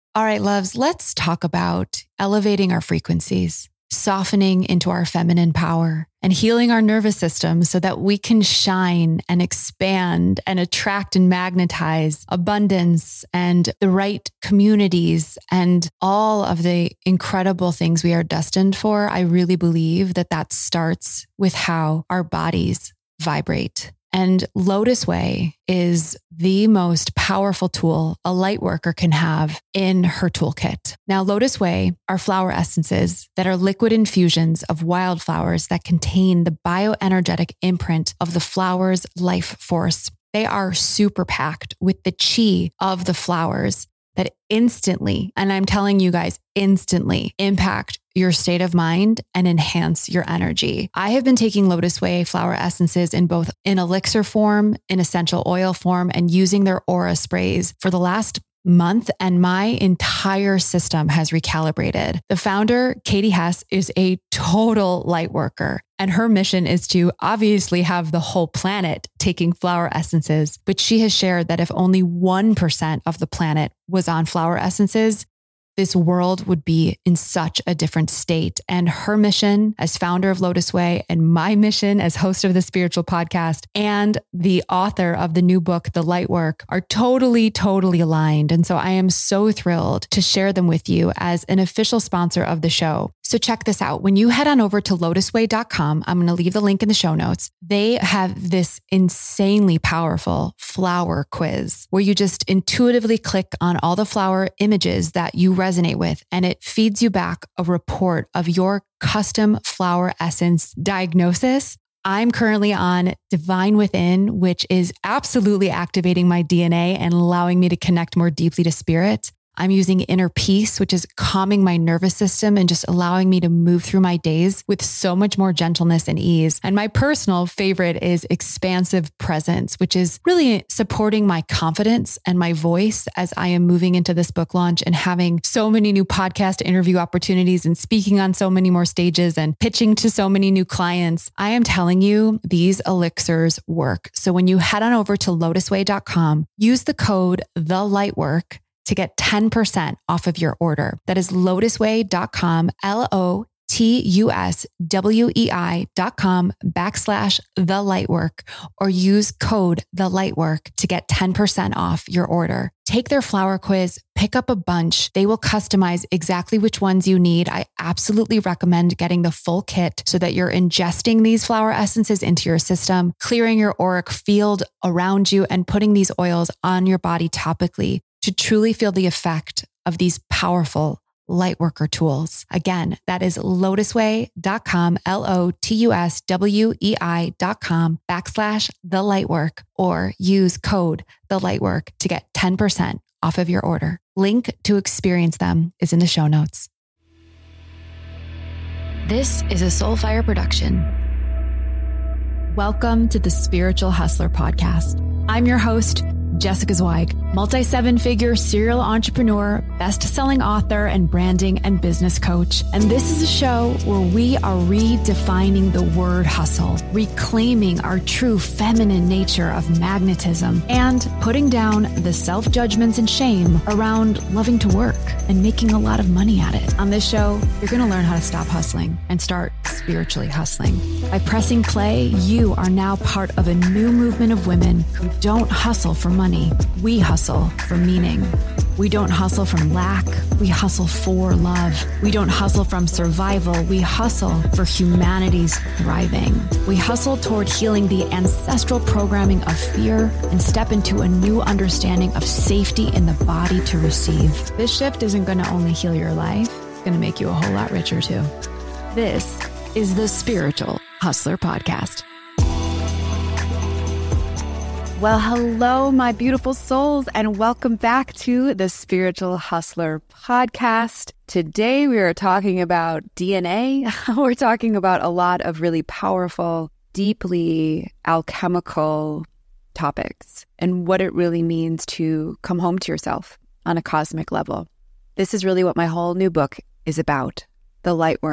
All right, loves, let's talk about elevating our frequencies, softening into our feminine power, and healing our nervous system so that we can shine and expand and attract and magnetize abundance and the right communities and all of the incredible things we are destined for. I really believe that starts with how our bodies vibrate. And Lotus Way is the most powerful tool a light worker can have in her toolkit. Now, Lotus Way are flower essences that are liquid infusions of wildflowers that contain the bioenergetic imprint of the flower's life force. They are super packed with the chi of the flowers that instantly, and I'm telling you guys, instantly impact your state of mind and enhance your energy. I have been taking Lotus Way flower essences in both in elixir form, in essential oil form, and using their aura sprays for the last month, and my entire system has recalibrated. The founder, Katie Hess, is a total light worker, and her mission is to obviously have the whole planet taking flower essences. But she has shared that if only 1% of the planet was on flower essences, this world would be in such a different state. And her mission as founder of Lotus Way and my mission as host of the Spiritual Podcast and the author of the new book, The Light Work, are totally aligned. And so I am so thrilled to share them with you as an official sponsor of the show. So check this out. When you head on over to lotusway.com, I'm going to leave the link in the show notes. They have this insanely powerful flower quiz where you just intuitively click on all the flower images that you resonate with, and it feeds you back a report of your custom flower essence diagnosis. I'm currently on Divine Within, which is absolutely activating my DNA and allowing me to connect more deeply to spirit. I'm using Inner Peace, which is calming my nervous system and just allowing me to move through my days with so much more gentleness and ease. And my personal favorite is Expansive Presence, which is really supporting my confidence and my voice as I am moving into this book launch and having so many new podcast interview opportunities and speaking on so many more stages and pitching to so many new clients. I am telling you, these elixirs work. So when you head on over to lotusway.com, use the code THELIGHTWORK to get 10% off of your order. That is lotusway.com, lotuswei.com/thelightwork, or use code THELIGHTWORK to get 10% off your order. Take their flower quiz, pick up a bunch. They will customize exactly which ones you need. I absolutely recommend getting the full kit so that you're ingesting these flower essences into your system, clearing your auric field around you, and putting these oils on your body topically to truly feel the effect of these powerful lightworker tools. Again, that is lotusway.com, lotuswei.com/thelightwork, or use code THELIGHTWORK to get 10% off of your order. Link to experience them is in the show notes. This is a Soulfire production. Welcome to the Spiritual Hustler Podcast. I'm your host, Jessica Zweig, multi-seven-figure serial entrepreneur, best-selling author, and branding and business coach. And this is a show where we are redefining the word hustle, reclaiming our true feminine nature of magnetism, and putting down the self-judgments and shame around loving to work and making a lot of money at it. On this show, you're going to learn how to stop hustling and start spiritually hustling. By pressing play, you are now part of a new movement of women who don't hustle for money. We hustle for meaning. We don't hustle from lack. We hustle for love. We don't hustle from survival. We hustle for humanity's thriving. We hustle toward healing the ancestral programming of fear and step into a new understanding of safety in the body to receive. This shift isn't going to only heal your life. It's going to make you a whole lot richer too. This is the Spiritual Hustler Podcast. Well, hello, my beautiful souls, and welcome back to the Spiritual Hustler Podcast. Today, we are talking about DNA. We're talking about a lot of really powerful, deeply alchemical topics and what it really means to come home to yourself on a cosmic level. This is really what my whole new book is about, The Light Work.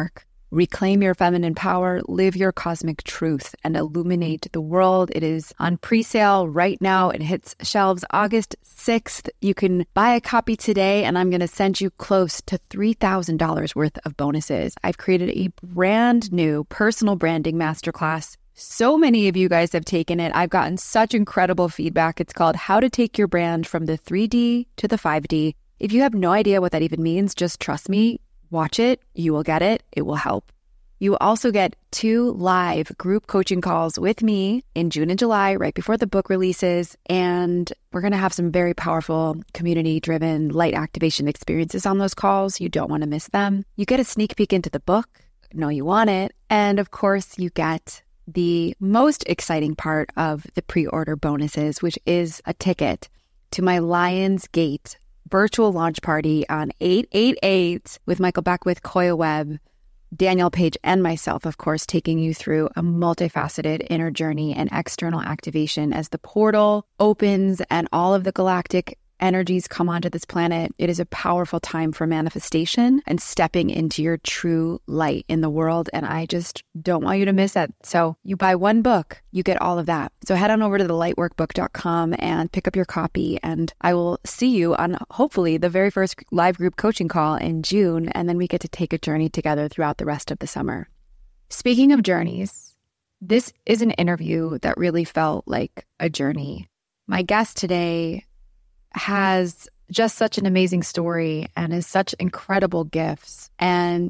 Reclaim your feminine power, live your cosmic truth, and illuminate the world. It is on pre-sale right now. It hits shelves August 6th. You can buy a copy today, and I'm going to send you close to $3,000 worth of bonuses. I've created a brand new personal branding masterclass. So many of you guys have taken it. I've gotten such incredible feedback. It's called How to Take Your Brand from the 3D to the 5D. If you have no idea what that even means, just trust me. Watch it. You will get it. It will help. You will also get 2 live group coaching calls with me in June and July, right before the book releases. And we're going to have some very powerful community-driven light activation experiences on those calls. You don't want to miss them. You get a sneak peek into the book. Know you want it. And of course, you get the most exciting part of the pre-order bonuses, which is a ticket to my Lionsgate virtual launch party on 8/8/8 with Michael Beckwith, Koya Webb, Danielle Page, and myself, of course, taking you through a multifaceted inner journey and external activation as the portal opens and all of the galactic energies come onto this planet. It is a powerful time for manifestation and stepping into your true light in the world. And I just don't want you to miss it. So you buy one book, you get all of that. So head on over to thelightworkbook.com and pick up your copy. And I will see you on hopefully the very first live group coaching call in June. And then we get to take a journey together throughout the rest of the summer. Speaking of journeys, this is an interview that really felt like a journey. My guest today has just such an amazing story and has such incredible gifts. And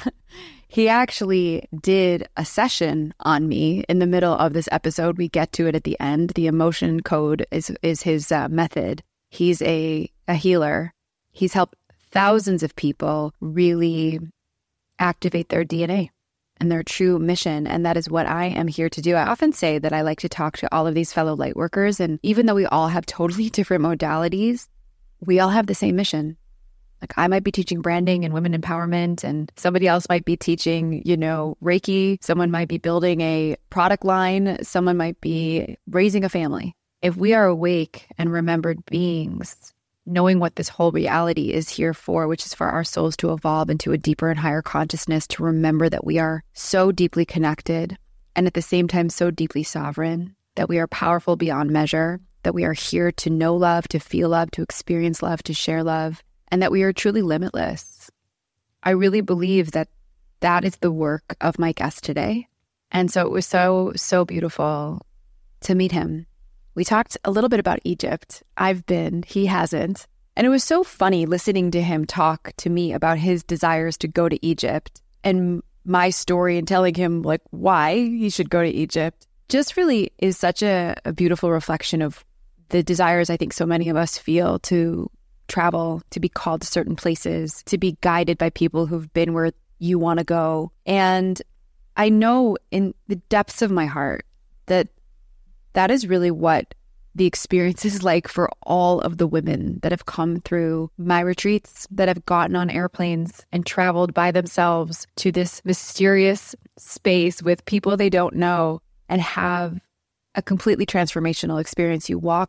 he actually did a session on me in the middle of this episode. We get to it at the end. The emotion code is his method. He's a healer. He's helped thousands of people really activate their DNA and their true mission. And that is what I am here to do. I often say that I like to talk to all of these fellow light workers. And even though we all have totally different modalities, we all have the same mission. Like I might be teaching branding and women empowerment, and somebody else might be teaching, Reiki. Someone might be building a product line. Someone might be raising a family. If we are awake and remembered beings, knowing what this whole reality is here for, which is for our souls to evolve into a deeper and higher consciousness, to remember that we are so deeply connected and at the same time so deeply sovereign, that we are powerful beyond measure, that we are here to know love, to feel love, to experience love, to share love, and that we are truly limitless. I really believe that that is the work of my guest today. And so it was so beautiful to meet him. We talked a little bit about Egypt. I've been, he hasn't. And it was so funny listening to him talk to me about his desires to go to Egypt and my story and telling him like why he should go to Egypt. Just really is such a beautiful reflection of the desires I think so many of us feel to travel, to be called to certain places, to be guided by people who've been where you want to go. And I know in the depths of my heart that that is really what the experience is like for all of the women that have come through my retreats, that have gotten on airplanes and traveled by themselves to this mysterious space with people they don't know and have a completely transformational experience. You walk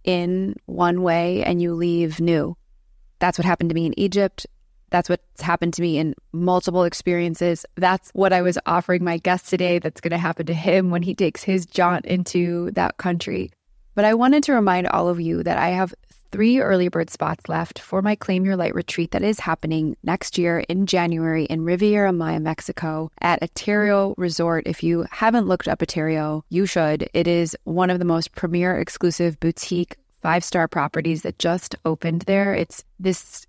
in one way and you leave new. That's what happened to me in Egypt. That's what's happened to me in multiple experiences. That's what I was offering my guest today. That's going to happen to him when he takes his jaunt into that country. But I wanted to remind all of you that I have 3 early bird spots left for my Claim Your Light retreat that is happening next year in January in Riviera Maya, Mexico at Atereo Resort. If you haven't looked up Atereo, you should. It is one of the most premier exclusive boutique 5-star properties that just opened there. It's this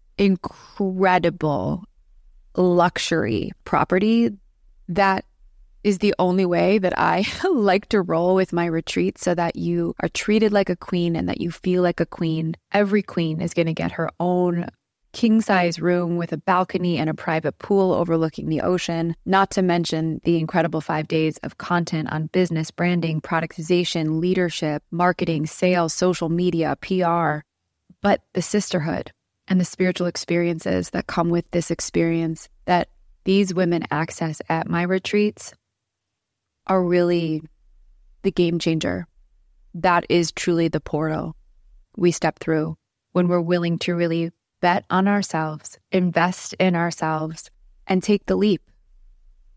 incredible luxury property that is the only way that I like to roll with my retreat, so that you are treated like a queen and that you feel like a queen. Every queen is going to get her own king-size room with a balcony and a private pool overlooking the ocean, not to mention the incredible 5 days of content on business, branding, productization, leadership, marketing, sales, social media, PR, but the sisterhood and the spiritual experiences that come with this experience that these women access at my retreats are really the game changer. That is truly the portal we step through when we're willing to really bet on ourselves, invest in ourselves, and take the leap.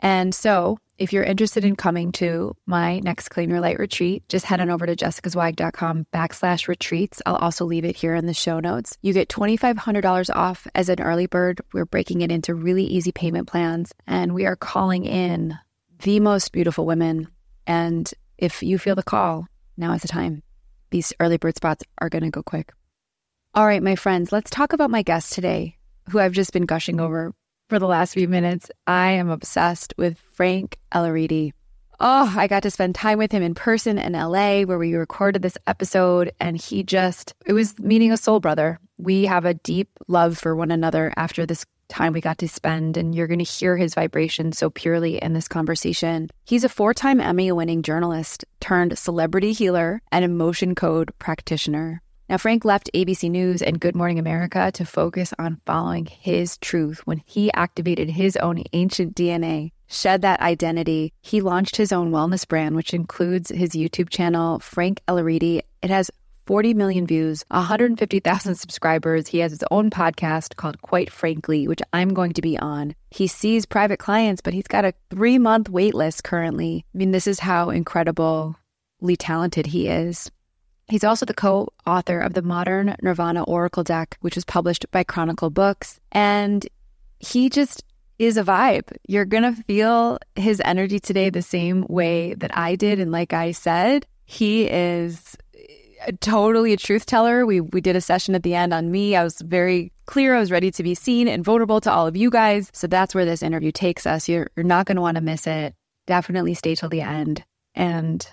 And so if you're interested in coming to my next Claim Your Light retreat, just head on over to jessicaswag.com/retreats. I'll also leave it here in the show notes. You get $2,500 off as an early bird. We're breaking it into really easy payment plans, and we are calling in the most beautiful women. And if you feel the call, now is the time. These early bird spots are going to go quick. All right, my friends, let's talk about my guest today, who I've just been gushing over for the last few minutes. I am obsessed with Frank Elleritti. Oh, I got to spend time with him in person in LA where we recorded this episode, and it was meeting a soul brother. We have a deep love for one another after this time we got to spend, and you're going to hear his vibration so purely in this conversation. He's a 4-time Emmy-winning journalist turned celebrity healer and emotion code practitioner. Now, Frank left ABC News and Good Morning America to focus on following his truth. When he activated his own ancient DNA, shed that identity, he launched his own wellness brand, which includes his YouTube channel, Frank Elleritti. It has 40 million views, 150,000 subscribers. He has his own podcast called Quite Frankly, which I'm going to be on. He sees private clients, but he's got a 3-month wait list currently. I mean, this is how incredibly talented he is. He's also the co-author of the Modern Nirvana Oracle Deck, which was published by Chronicle Books. And he just is a vibe. You're going to feel his energy today the same way that I did. And like I said, he is totally a truth teller. We did a session at the end on me. I was very clear. I was ready to be seen and vulnerable to all of you guys. So that's where this interview takes us. You're not going to want to miss it. Definitely stay till the end. And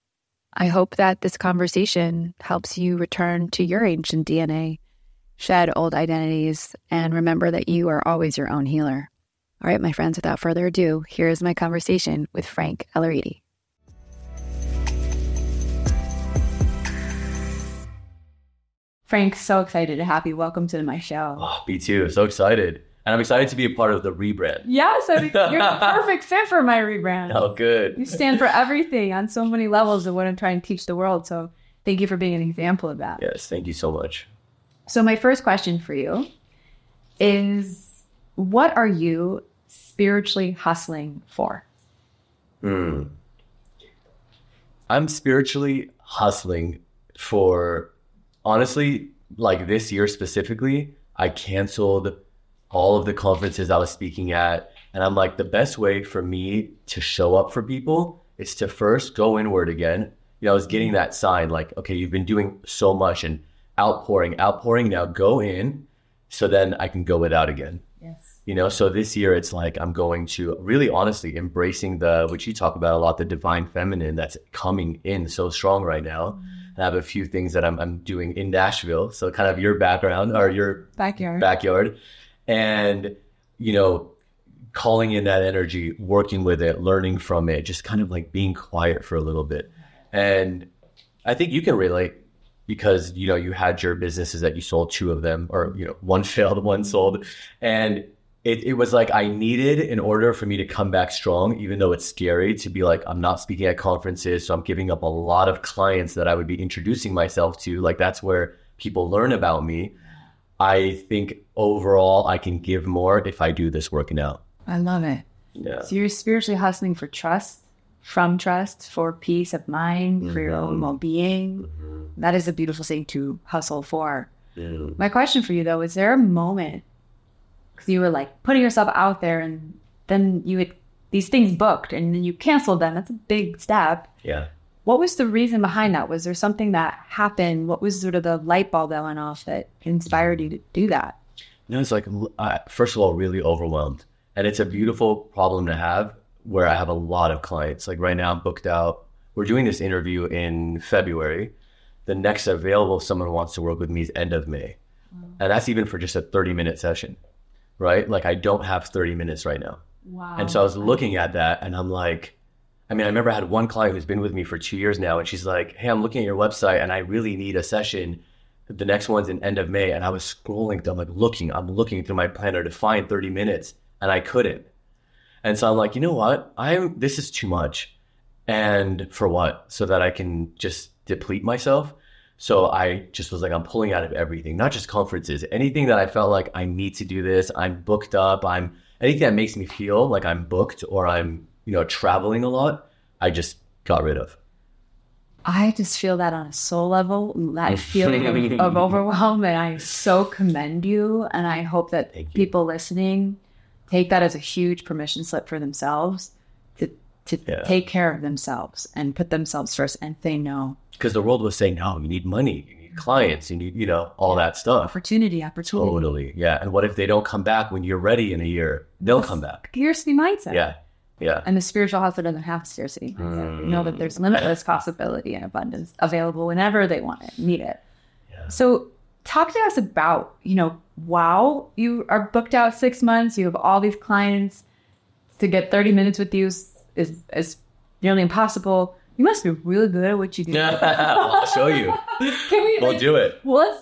I hope that this conversation helps you return to your ancient DNA, shed old identities, and remember that you are always your own healer. All right, my friends, without further ado, here is my conversation with Frank Elleritti. Frank, so excited to have you. Welcome to my show. Oh, me too. So excited. And I'm excited to be a part of the rebrand. Yes, you're the perfect fit for my rebrand. Oh, good. You stand for everything on so many levels of what I'm trying to teach the world. So thank you for being an example of that. Yes, thank you so much. So my first question for you is, what are you spiritually hustling for? I'm spiritually hustling for, honestly, like this year specifically, I canceled all of the conferences I was speaking at. And I'm like, the best way for me to show up for people is to first go inward again. You know, I was getting that sign like, okay, you've been doing so much and outpouring, now go in so then I can go without again. Yes. You know, so this year it's like, I'm going to really honestly embracing which you talk about a lot, the divine feminine that's coming in so strong right now. And I have a few things that I'm doing in Nashville. So kind of your background or your backyard. And, you know, calling in that energy, working with it, learning from it, just kind of like being quiet for a little bit. And I think you can relate because, you know, you had your businesses that you sold 2 of them, or, you know, 1 failed, 1 sold. And it was like I needed, in order for me to come back strong, even though it's scary, to be like, I'm not speaking at conferences, so I'm giving up a lot of clients that I would be introducing myself to. Like, that's where people learn about me. I think overall I can give more if I do this working out. I love it. Yeah. So you're spiritually hustling for trust, for peace of mind, for your own well-being. That is a beautiful thing to hustle for. My question for you, though, is there a moment, because you were like putting yourself out there and then you had these things booked and then you canceled them. That's a big step. Yeah. What was the reason behind that? Was there something that happened? What was sort of the light bulb that went off that inspired you to do that? You know, it's like, first of all, really overwhelmed. And it's a beautiful problem to have where I have a lot of clients. Like right now I'm booked out. We're doing this interview in February. The next available someone wants to work with me is end of May. And that's even for just a 30-minute session, right? Like I don't have 30 minutes right now. Wow. And so I was looking at that and I'm like, I mean, I remember I had one client who's been with me for 2 years now, and she's like, hey, I'm looking at your website and I really need a session. The next one's in end of May. And I was scrolling, I'm looking through my planner to find 30 minutes and I couldn't. And so I'm like, you know what? This is too much. And for what? So that I can just deplete myself. So I just was like, I'm pulling out of everything, not just conferences, anything that I felt like I need to do this. I'm booked up. I'm anything that makes me feel like I'm booked or I'm, traveling a lot, I just got rid of. I just feel that on a soul level, that feeling of overwhelm, and I so commend you. And I hope that people listening take that as a huge permission slip for themselves to take care of themselves and put themselves first and say no. Because the world was saying, no, you need money, you need clients, you need, all that stuff. Opportunity. Totally. Yeah. And what if they don't come back when you're ready in a year? They'll come back. Scarcity mindset. Yeah. And the spiritual hustle doesn't have scarcity. You know that there's limitless possibility and abundance available whenever they want it, need it. Yeah. So talk to us about, wow, you are booked out 6 months. You have all these clients. To get 30 minutes with you is nearly impossible. You must be really good at what you do. I'll show you. We'll do it. What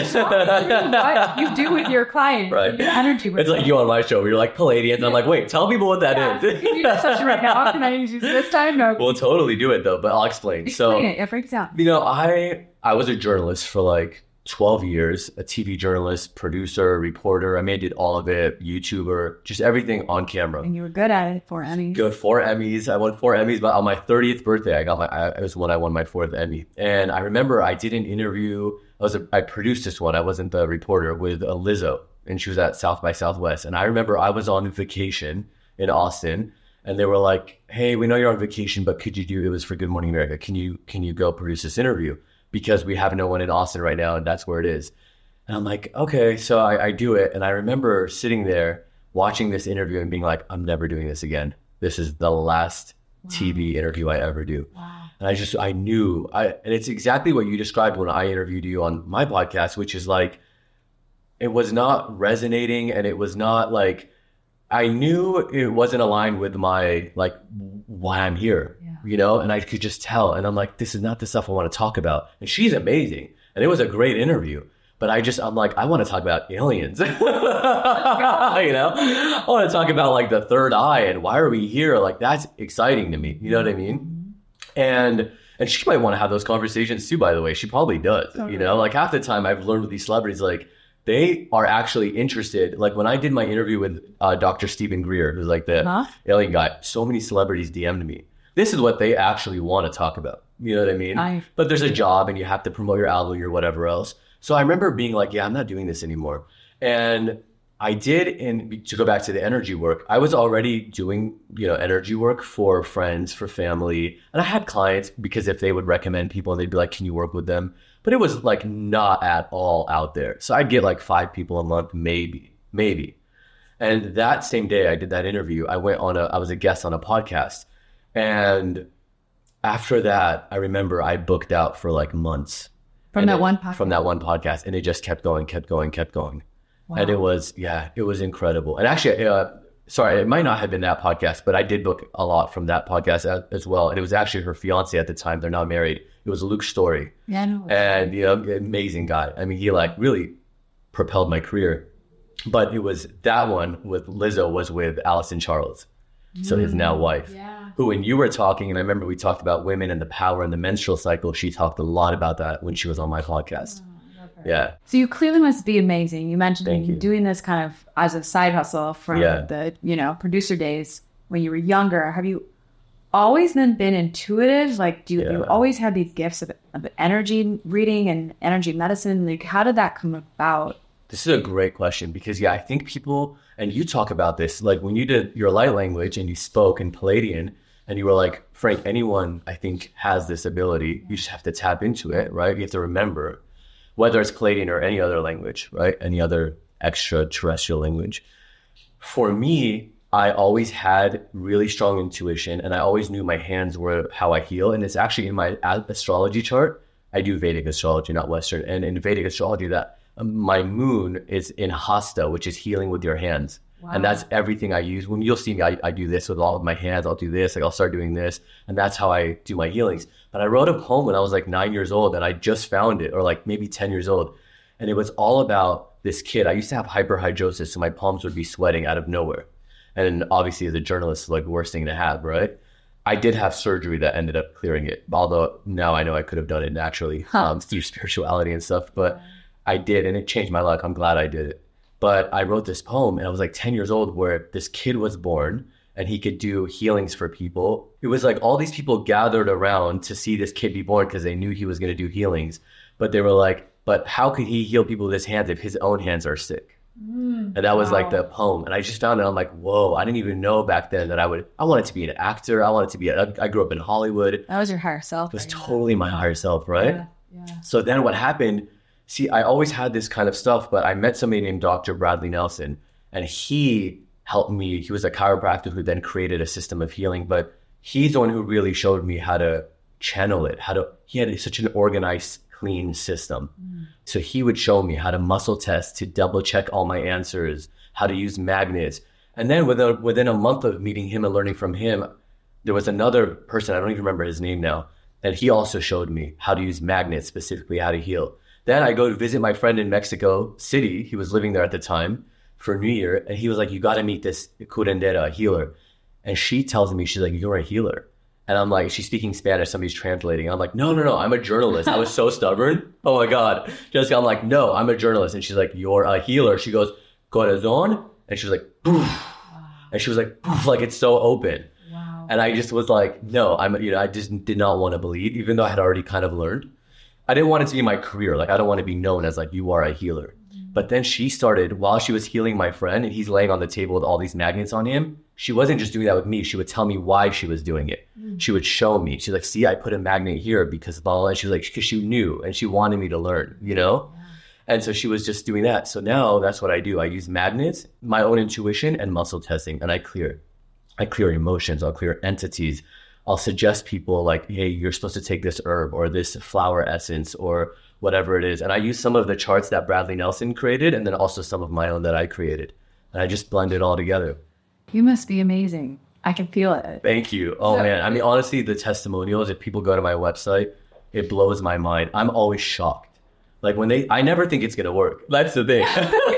you do with your clients, right? Your energy. It's like you on my show where you're like Palladians. And I'm like, wait, tell people what that is. Can you do such right now? Can I use this time? No. We'll totally do it though, but I'll explain. Explain it. It breaks down. I was a journalist for like 12 years, a TV journalist, producer, reporter. I did all of it, YouTuber, just everything on camera. And you were good at it. 4 Emmys. Good, 4 Emmys. I won 4 Emmys, but on my 30th birthday, it was when I won my 4th Emmy. And I remember I did an interview. I produced this one. I wasn't the reporter, with Lizzo, and she was at South by Southwest. And I remember I was on vacation in Austin, and they were like, "Hey, we know you're on vacation, but could you do?" It was for Good Morning America. Can you go produce this interview? Because we have no one in Austin right now, and that's where it is. And I'm like, okay, so I do it. And I remember sitting there watching this interview and being like, I'm never doing this again. This is the last TV interview I ever do. Wow. And I knew, and it's exactly what you described when I interviewed you on my podcast, which is like, it was not resonating, and it was not like, I knew it wasn't aligned with my, like, why I'm here, and I could just tell. And I'm like, this is not the stuff I want to talk about. And she's amazing. And it was a great interview. But I'm like, I want to talk about aliens. I want to talk about like the third eye and why are we here? Like, that's exciting to me. You know what I mean? And she might want to have those conversations too, by the way. She probably does. Totally. Like half the time I've learned with these celebrities, like, they are actually interested. Like when I did my interview with Dr. Stephen Greer, who's like the alien guy, so many celebrities DM'd me. This is what they actually want to talk about. You know what I mean? But there's a job and you have to promote your album or whatever else. So I remember being like, yeah, I'm not doing this anymore. And I did, and to go back to the energy work, I was already doing, energy work for friends, for family. And I had clients because if they would recommend people and they'd be like, can you work with them? But it was like not at all out there. So I'd get like 5 people a month, maybe. And that same day I did that interview, I was a guest on a podcast. And after that, I remember I booked out for like months. From that one podcast? And it just kept going. Wow. And it was incredible. And actually, it might not have been that podcast, but I did book a lot from that podcast as well. And it was actually her fiance at the time. They're not married. It was Luke Story. Yeah, I know. And, amazing guy. I mean, he like really propelled my career. But it was that one with Lizzo was with Allison Charles. So his now wife, who when you were talking, and I remember we talked about women and the power and the menstrual cycle, she talked a lot about that when she was on my podcast. Yeah. So you clearly must be amazing. You mentioned you doing this kind of as a side hustle from the, producer days when you were younger. Have you always been intuitive? Like, do you always have these gifts of energy reading and energy medicine? Like, how did that come about? This is a great question because, I think people, and you talk about this, like when you did your light language and you spoke in Palladian and you were like, Frank, anyone I think has this ability. You just have to tap into it, right? You have to remember, whether it's Palladian or any other language, right? Any other extraterrestrial language. For me, I always had really strong intuition and I always knew my hands were how I heal. And it's actually in my astrology chart. I do Vedic astrology, not Western. And in Vedic astrology, that my moon is in Hasta, which is healing with your hands. Wow. And that's everything I use. When you'll see me, I do this with all of my hands. I'll do this, like I'll start doing this. And that's how I do my healings. But I wrote a poem when I was like 9 years old and I just found it, or like maybe 10 years old. And it was all about this kid. I used to have hyperhidrosis, so my palms would be sweating out of nowhere. And obviously as a journalist, like the worst thing to have, right? I did have surgery that ended up clearing it. Although now I know I could have done it naturally through spirituality and stuff. But I did, and it changed my life. I'm glad I did it. But I wrote this poem and I was like 10 years old where this kid was born and he could do healings for people. It was like all these people gathered around to see this kid be born because they knew he was going to do healings. But they were like, but how could he heal people with his hands if his own hands are sick? And that was like the poem. And I just found it. I'm like, whoa, I didn't even know back then that I wanted to be an actor. I grew up in Hollywood. That was your higher self. It was totally my higher self, right? Yeah. So then what happened, see, I always had this kind of stuff, but I met somebody named Dr. Bradley Nelson, and he helped me. He was a chiropractor who then created a system of healing, but he's the one who really showed me how to channel it, he had such an organized, clean system. So he would show me how to muscle test, to double check all my answers, how to use magnets. And then within a month of meeting him and learning from him, there was another person, I don't even remember his name now, and he also showed me how to use magnets, specifically how to heal. Then I go to visit my friend in Mexico City. He was living there at the time for New Year. And he was like, you got to meet this curandera, healer. And she tells me, she's like, you're a healer. And I'm like, she's speaking Spanish, somebody's translating. I'm like, no, I'm a journalist. I was so stubborn. Oh my God. Jessica, I'm like, no, I'm a journalist. And she's like, you're a healer. She goes, corazon. And she was like, poof. And she was like, poof, like it's so open. Wow. And I just was like, no, I just did not want to believe, even though I had already kind of learned. I didn't want it to be my career. Like, I don't want to be known as like, you are a healer. But then she started, while she was healing my friend and he's laying on the table with all these magnets on him, she wasn't just doing that with me. She would tell me why she was doing it. She would show me. She's like, see, I put a magnet here because blah, blah. And she was like, because she knew and she wanted me to learn, Yeah. And so she was just doing that. So now that's what I do. I use magnets, my own intuition, and muscle testing, and I clear emotions. I'll clear entities. I'll suggest people like, hey, you're supposed to take this herb or this flower essence or whatever it is. And I use some of the charts that Bradley Nelson created and then also some of my own that I created. And I just blend it all together. You must be amazing. I can feel it. Thank you. Oh, man. I mean, honestly, the testimonials, if people go to my website, it blows my mind. I'm always shocked. Like I never think it's going to work. That's the thing.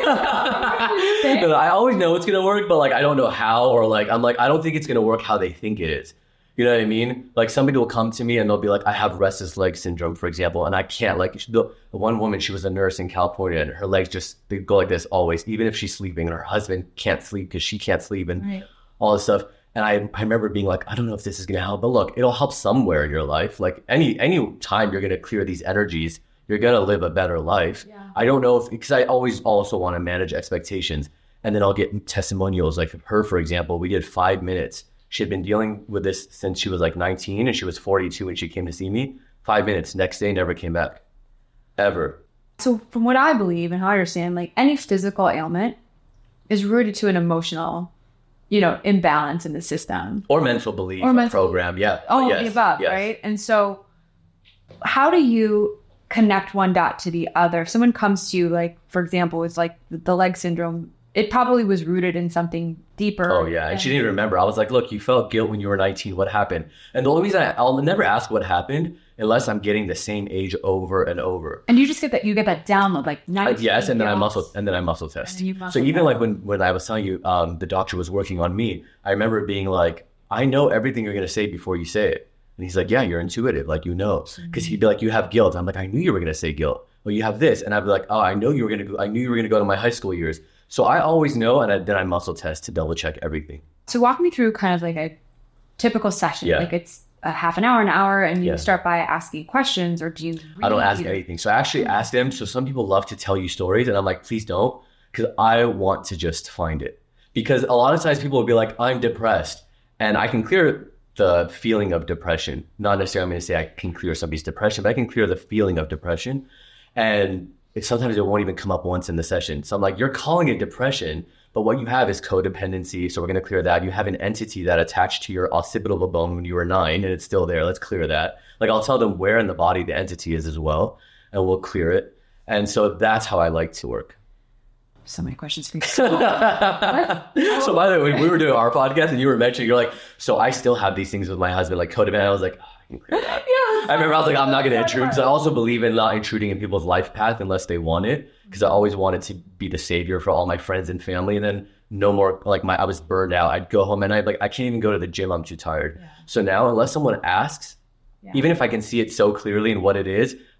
I always know it's going to work, but like, I don't know how, or like, I'm like, I don't think it's going to work how they think it is. You know what I mean? Like somebody will come to me and they'll be like, I have restless leg syndrome, for example. And I can't one woman, she was a nurse in California and her legs they go like this always, even if she's sleeping, and her husband can't sleep because she can't sleep and all this stuff. And I remember being like, I don't know if this is going to help, but look, it'll help somewhere in your life. Like any time you're going to clear these energies, you're going to live a better life. Yeah. I don't know because I always also want to manage expectations. And then I'll get testimonials like her, for example. We did 5 minutes. She had been dealing with this since she was like 19 and she was 42 when she came to see me. 5 minutes, next day, never came back. Ever. So from what I believe and how I understand, like any physical ailment is rooted to an emotional, imbalance in the system. Or mental belief program, yeah. Oh, yes, the above, yes. Right? And so how do you connect one dot to the other? If someone comes to you, like, for example, it's like the leg syndrome, it probably was rooted in something deeper. Oh, yeah. And she didn't even remember. I was like, look, you felt guilt when you were 19. What happened? And the only reason I'll never ask what happened unless I'm getting the same age over and over. And you just get that download, like 19. Yes, and then I muscle test. So even like when I was telling you the doctor was working on me, I remember being like, I know everything you're going to say before you say it. And he's like, yeah, you're intuitive, like, because he'd be like, you have guilt. I'm like, I knew you were going to say guilt. Well, you have this. And I'd be like, oh, I knew you were going to go to my high school years. So I always know, and then I muscle test to double check everything. So walk me through kind of like a typical session. Yeah. Like it's a half an hour, and you start by asking questions, or do you? I don't ask anything. So I actually ask them. So some people love to tell you stories, and I'm like, please don't, because I want to just find it. Because a lot of times people will be like, I'm depressed, and I can clear the feeling of depression. Not necessarily I'm going to say I can clear somebody's depression, but I can clear the feeling of depression. And sometimes it won't even come up once in the session. So I'm like, you're calling it depression, but what you have is codependency. So we're going to clear that. You have an entity that attached to your occipital bone when you were 9 and it's still there. Let's clear that. Like I'll tell them where in the body the entity is as well, and we'll clear it. And so that's how I like to work. So many questions for you. So by the way, when we were doing our podcast and you were mentioning, you're like, so I still have these things with my husband, like codependent. I was like, oh, I can clear that. Yeah, I remember I was like, I'm not going to intrude. Because I also believe in not intruding in people's life path unless they want it. Because I always wanted to be the savior for all my friends and family. And then no more, like I was burned out. I'd go home and I can't even go to the gym. I'm too tired. Yeah. So now, unless someone asks, even if I can see it so clearly and what it is,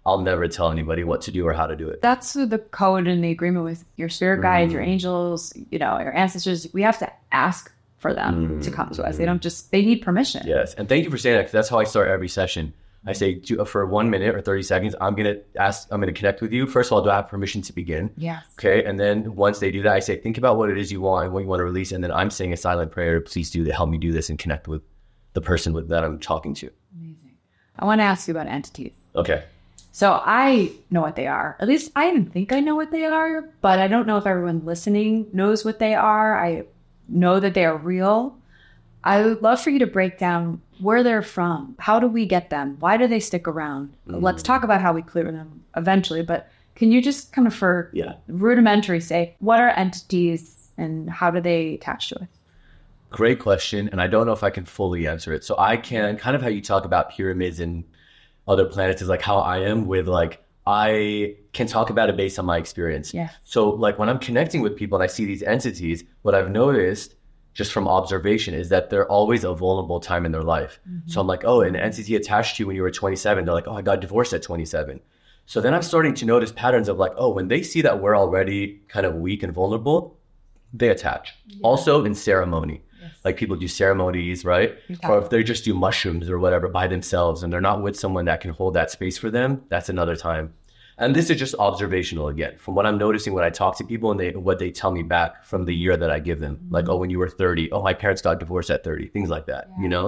I'll never tell anybody what to do or how to do it. That's the code and the agreement with your spirit guides, your angels, your ancestors. We have to ask for them to come to us. They need permission. Yes. And thank you for saying that, because that's how I start every session. I say, for 1 minute or 30 seconds, I'm going to connect with you. First of all, do I have permission to begin? Yes. Okay. And then once they do that, I say, think about what it is you want and what you want to release. And then I'm saying a silent prayer. Please do that. Help me do this and connect with the person that I'm talking to. Amazing. I want to ask you about entities. Okay. So I know what they are. At least I even think I know what they are, but I don't know if everyone listening knows what they are. I know that they are real. I would love for you to break down where they're from. How do we get them? Why do they stick around? Let's talk about how we clear them eventually, but can you just kind of for rudimentary say, what are entities and how do they attach to us? Great question. And I don't know if I can fully answer it. So I can, kind of how you talk about pyramids and other planets is like how I am with I can talk about it based on my experience. Yes. So when I'm connecting with people and I see these entities, what I've noticed just from observation is that they're always a vulnerable time in their life. Mm-hmm. So I'm like, oh, an entity attached to you when you were 27. They're like, oh, I got divorced at 27. So then I'm starting to notice patterns of when they see that we're already kind of weak and vulnerable, they attach. Yeah. Also in ceremony. Yes. People do ceremonies, right? Yeah. Or if they just do mushrooms or whatever by themselves and they're not with someone that can hold that space for them, that's another time. And this is just observational again, from what I'm noticing when I talk to people and what they tell me back from the year that I give them. Mm-hmm. Oh, when you were 30, oh, my parents got divorced at 30, things like that,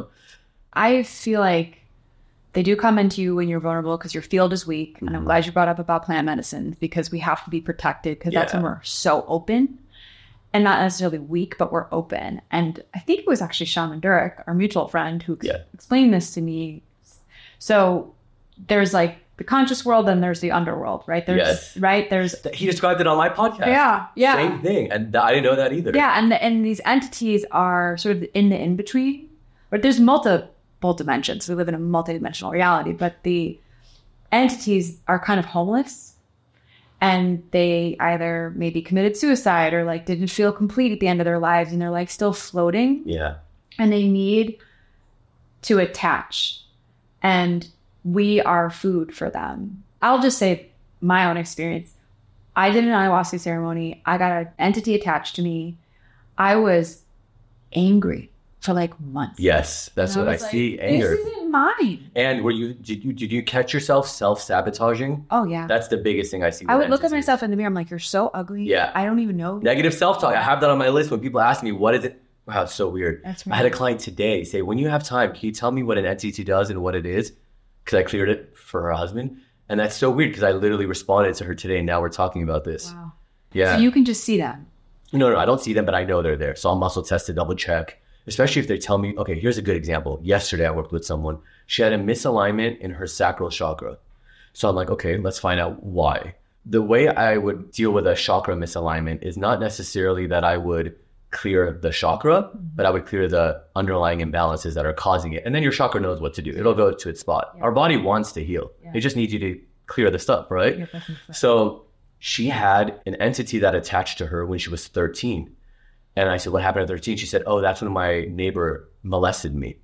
I feel like they do come into you when you're vulnerable because your field is weak. Mm-hmm. And I'm glad you brought up about plant medicine because we have to be protected because that's when we're so open. And not necessarily weak, but we're open. And I think it was actually Shaman Durek, our mutual friend, who explained this to me. So there's the conscious world, and there's the underworld, right? He described it on my podcast. Yeah. Same thing. And I didn't know that either. Yeah, and these entities are sort of in the in-between. But there's multiple dimensions. We live in a multidimensional reality. But the entities are kind of homeless. And they either maybe committed suicide or didn't feel complete at the end of their lives and they're still floating. Yeah. And they need to attach. And we are food for them. I'll just say my own experience. I did an ayahuasca ceremony. I got an entity attached to me. I was angry for months. Yes, that's what I see. Anger. This isn't mine. And did you catch yourself self-sabotaging? Oh yeah. That's the biggest thing I see. I would look at myself in the mirror. I'm like, you're so ugly. Yeah. I don't even know. Negative self-talk. I have that on my list when people ask me, what is it? Wow, it's so weird. That's right. I had a client today say, when you have time, can you tell me what an entity does and what it is? Because I cleared it for her husband. And that's so weird because I literally responded to her today and now we're talking about this. Wow. Yeah. So you can just see them. No, I don't see them, but I know they're there. So I'll muscle test to double check. Especially if they tell me, okay, here's a good example. Yesterday I worked with someone. She had a misalignment in her sacral chakra. So I'm like, okay, let's find out why. The way I would deal with a chakra misalignment is not necessarily that I would clear the chakra, but I would clear the underlying imbalances that are causing it. And then your chakra knows what to do. It'll go to its spot. Yeah. Our body wants to heal. Yeah. It just needs you to clear the stuff, right? Yeah, so she had an entity that attached to her when she was 13. And I said, what happened at 13? She said, oh, that's when my neighbor molested me.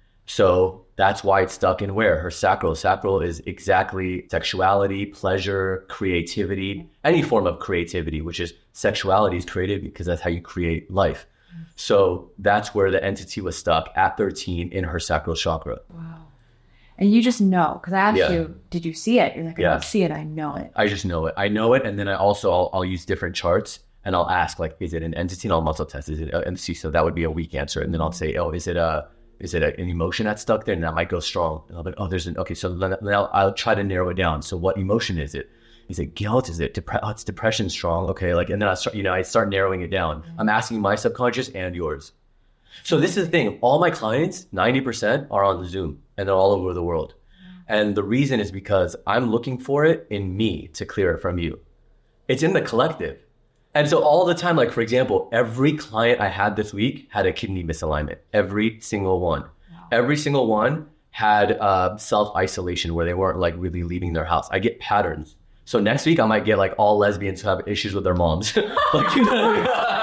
So that's why it's stuck in where? Her sacral. Sacral is exactly sexuality, pleasure, creativity, any form of creativity, which is sexuality is creative because that's how you create life. So that's where the entity was stuck at 13 in her sacral chakra. Wow. And you just know, because I asked you, did you see it? You're like, I don't see it, I know it. I just know it. I know it. And then I'll use different charts. And I'll ask, is it an entity? And I'll muscle test. Is it an entity? So that would be a weak answer. And then I'll say, oh, is it an emotion that's stuck there? And that might go strong. And I'll be like, oh, okay. So then I'll try to narrow it down. So what emotion is it? Is it guilt? Is it it's depression strong? Okay. And then I start narrowing it down. I'm asking my subconscious and yours. So this is the thing. All my clients, 90% are on Zoom and they're all over the world. And the reason is because I'm looking for it in me to clear it from you. It's in the collective. And so all the time, for example, every client I had this week had a kidney misalignment. Every single one. Wow. Every single one had self-isolation where they weren't really leaving their house. I get patterns. So next week I might get all lesbians who have issues with their moms.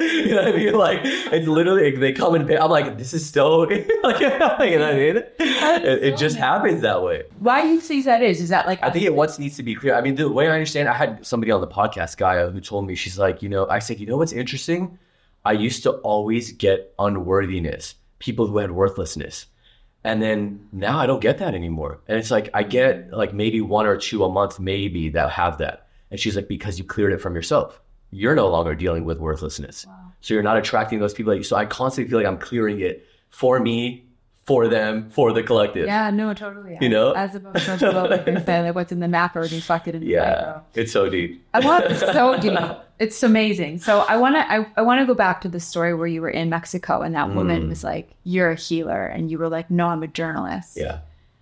You know what I mean? Like, it's literally, like, they come and pay. I'm like, this is so, like, you know what I mean? It just happens that way. Why do you think that is? Is that like... I think it once needs to be clear. I mean, the way I understand, I had somebody on the podcast, Gaia, who told me, she's like, I said, what's interesting? I used to always get unworthiness, people who had worthlessness. And then now I don't get that anymore. And it's like, I get like maybe 1 or 2 a month, maybe, that have that. And she's like, because you cleared it from yourself. You're no longer dealing with worthlessness. Wow. So you're not attracting those people. So I constantly feel like I'm clearing it for me, for them, for the collective. Yeah, no, totally. As opposed to like what's in the macro and you fucked it in the micro. It's so deep. It's so deep. It's amazing. So I want to go back to the story where you were in Mexico and that woman was like, you're a healer. And you were like, no, I'm a journalist. Yeah.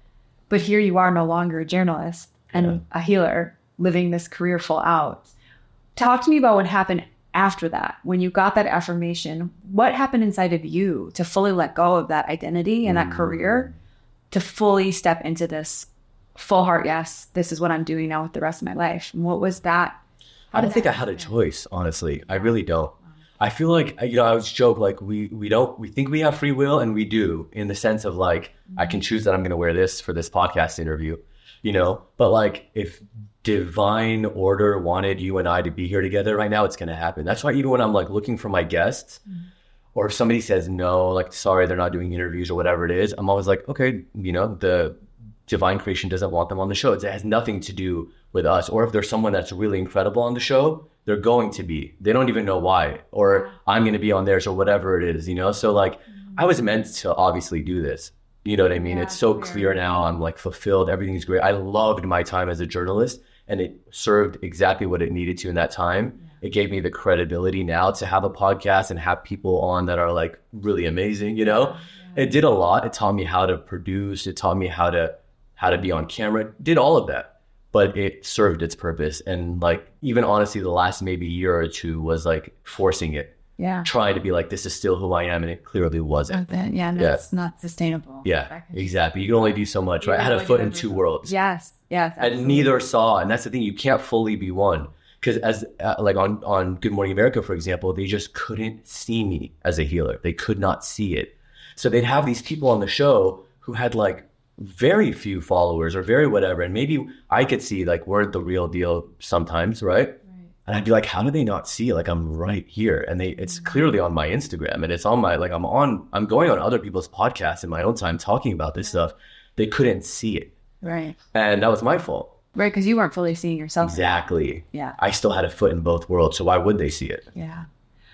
But here you are no longer a journalist and a healer living this career full out. Talk to me about what happened after that. When you got that affirmation, what happened inside of you to fully let go of that identity and that career to fully step into this full heart, yes, this is what I'm doing now with the rest of my life? And what was that? I don't think I had a choice, honestly. I really don't. I feel like, I always joke, like we think we have free will, and we do, in the sense of like, I can choose that I'm going to wear this for this podcast interview, but like if divine order wanted you and I to be here together right now, it's going to happen. That's why even when I'm like looking for my guests, or if somebody says no, like, sorry, they're not doing interviews or whatever it is, I'm always like, okay, the divine creation doesn't want them on the show. It has nothing to do with us. Or if there's someone that's really incredible on the show, they're going to be. They don't even know why. Or I'm going to be on theirs or whatever it is, So like, I was meant to obviously do this. You know what I mean? Yeah, it's so clear now. I'm like fulfilled. Everything's great. I loved my time as a journalist, and it served exactly what it needed to in that time. Yeah. It gave me the credibility now to have a podcast and have people on that are like really amazing, Yeah. It did a lot. It taught me how to produce. It taught me how to be on camera. It did all of that, but it served its purpose. And like, even honestly, the last maybe year or two was like forcing it. Yeah. Trying to be like, this is still who I am. And it clearly wasn't. It's not sustainable. Yeah, exactly. You can only do so much, right? I had a foot in 2 worlds. Yes. Absolutely. And neither saw. And that's the thing. You can't fully be one. Because as like on Good Morning America, for example, they just couldn't see me as a healer. They could not see it. So they'd have these people on the show who had like very few followers or very whatever. And maybe I could see like weren't the real deal sometimes, right? And I'd be like, how do they not see? Like, I'm right here. And it's clearly on my Instagram, and it's on my, like, I'm going on other people's podcasts in my own time talking about this stuff. They couldn't see it. Right. And that was my fault. Right. Because you weren't fully seeing yourself. Exactly. Yeah. I still had a foot in both worlds. So why would they see it? Yeah.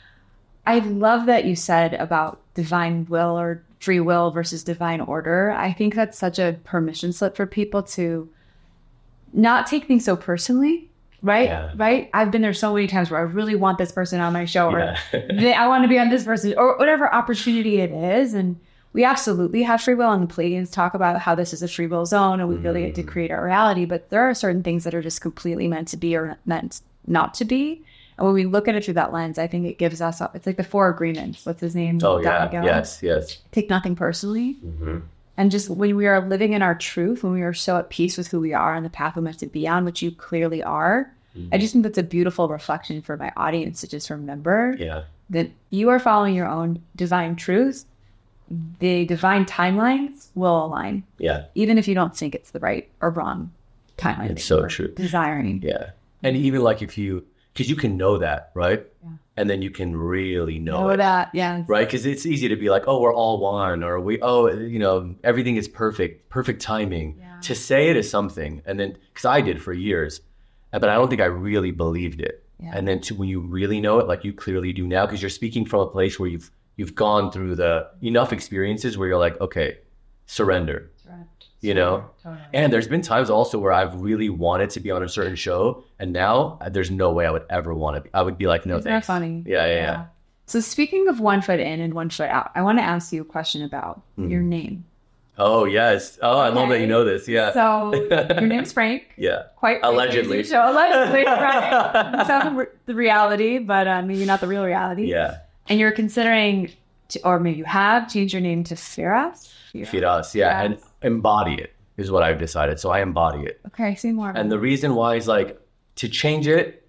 I love that you said about divine will or free will versus divine order. I think that's such a permission slip for people to not take things so personally. Right? Yeah. Right? I've been there so many times where I really want this person on my show, or I want to be on this person, or whatever opportunity it is. And we absolutely have free will, and the Pleiadians talk about how this is a free will zone and we really get to create our reality. But there are certain things that are just completely meant to be or meant not to be. And when we look at it through that lens, I think it gives us, it's like the 4 agreements. What's his name? Oh, yeah. Yes. Take nothing personally. Mm-hmm. And just when we are living in our truth, when we are so at peace with who we are and the path we're meant to be on, which you clearly are, I just think that's a beautiful reflection for my audience to just remember that you are following your own divine truth. The divine timelines will align. Yeah. Even if you don't think it's the right or wrong timeline. It's so true. Desiring. Yeah. And even like because you can know that, right? Yeah. And then you can really know it. That, yeah. Right? Because it's easy to be like, oh, we're all one, or everything is perfect timing. Yeah. To say it is something. And then, because I did for years, but I don't think I really believed it. Yeah. And then when you really know it, like you clearly do now, because you're speaking from a place where you've gone through the enough experiences where you're like, okay, surrender. Totally. And there's been times also where I've really wanted to be on a certain show, and now there's no way I would ever want to be. I would be like, no, Isn't thanks. That funny? Yeah. So speaking of 1 foot in and 1 foot out, I want to ask you a question about your name. Oh, yes. Oh, I love that you know this. Yeah. So your name's Frank. Yeah. Quite allegedly. Allegedly, right? It's the reality, but maybe not the real reality. Yeah. And you're considering, or maybe you have changed your name to Firas? Firas, yeah. And embody it is what I've decided. So I embody it. Okay, say more. And the reason why is like, to change it,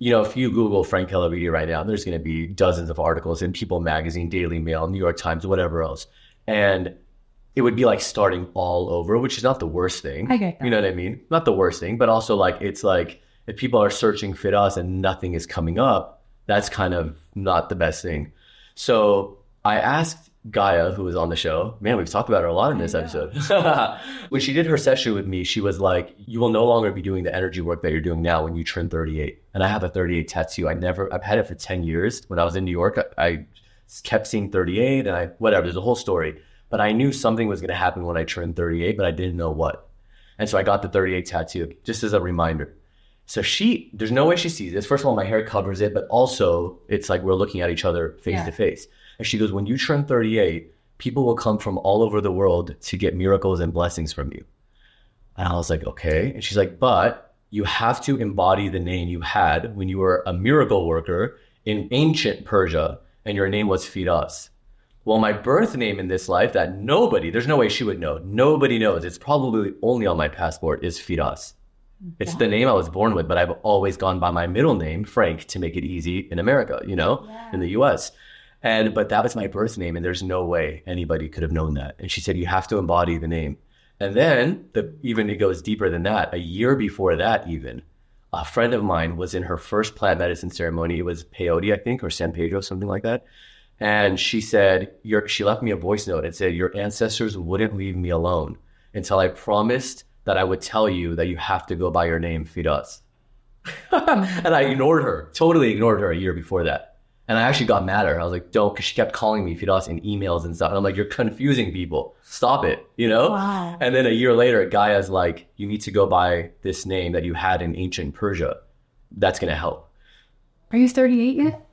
if you Google Frank Calaviti right now, there's going to be dozens of articles in People Magazine, Daily Mail, New York Times, whatever else. And it would be like starting all over, which is not the worst thing. I get that. You know what I mean? Not the worst thing, but also like, it's like if people are searching Fit Us and nothing is coming up, that's kind of not the best thing. So I asked Gaia, who was on the show, man, we've talked about her a lot in this episode. When she did her session with me, she was like, you will no longer be doing the energy work that you're doing now when you turn 38. And I have a 38 tattoo. I've had it for 10 years. When I was in New York, I kept seeing 38 and there's a whole story. But I knew something was going to happen when I turned 38, but I didn't know what. And so I got the 38 tattoo just as a reminder. So there's no way she sees this. First of all, my hair covers it, but also it's like we're looking at each other face to face. And she goes, when you turn 38, people will come from all over the world to get miracles and blessings from you. And I was like, okay. And she's like, but you have to embody the name you had when you were a miracle worker in ancient Persia, and your name was Fit Us. Well, my birth name in this life that there's no way she would know. Nobody knows. It's probably only on my passport is Fit Us. It's the name I was born with, but I've always gone by my middle name, Frank, to make it easy in America, in the US. But that was my birth name, and there's no way anybody could have known that. And she said, you have to embody the name. And then even it goes deeper than that. A year before that, even a friend of mine was in her first plant medicine ceremony. It was peyote, I think, or San Pedro, something like that. And she said, she left me a voice note and said, your ancestors wouldn't leave me alone until I promised that I would tell you that you have to go by your name, Fit Us. And I totally ignored her a year before that. And I actually got mad at her. I was like, don't, because she kept calling me Fit Us in emails and stuff. And I'm like, you're confusing people. Stop it, Wow. And then a year later, Gaia's like, you need to go by this name that you had in ancient Persia. That's going to help. Are you 38 yet?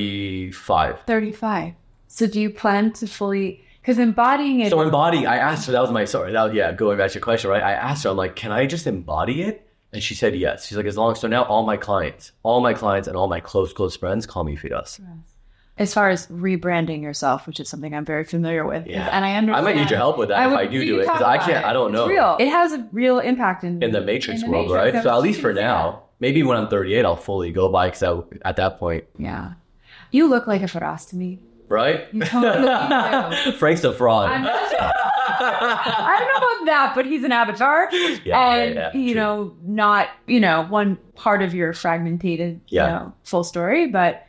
35. 35. So do you plan to fully, because embodying it. So I asked her, going back to your question, right? I asked her, I'm like, can I just embody it? And she said yes. She's like, so now all my clients and all my close friends call me Fit Us. As far as rebranding yourself, which is something I'm very familiar with. Yeah. And I understand. I might need your help with that if I do it, because I don't know. It's real. It has a real impact in the Matrix world, right? So at least for now, maybe when I'm 38, I'll fully go by, because at that point. Yeah. You look like a Faraz to me. Right? You totally do. Frank's a fraud. I don't know about that, but he's an avatar. Not, one part of your fragmented, full story. But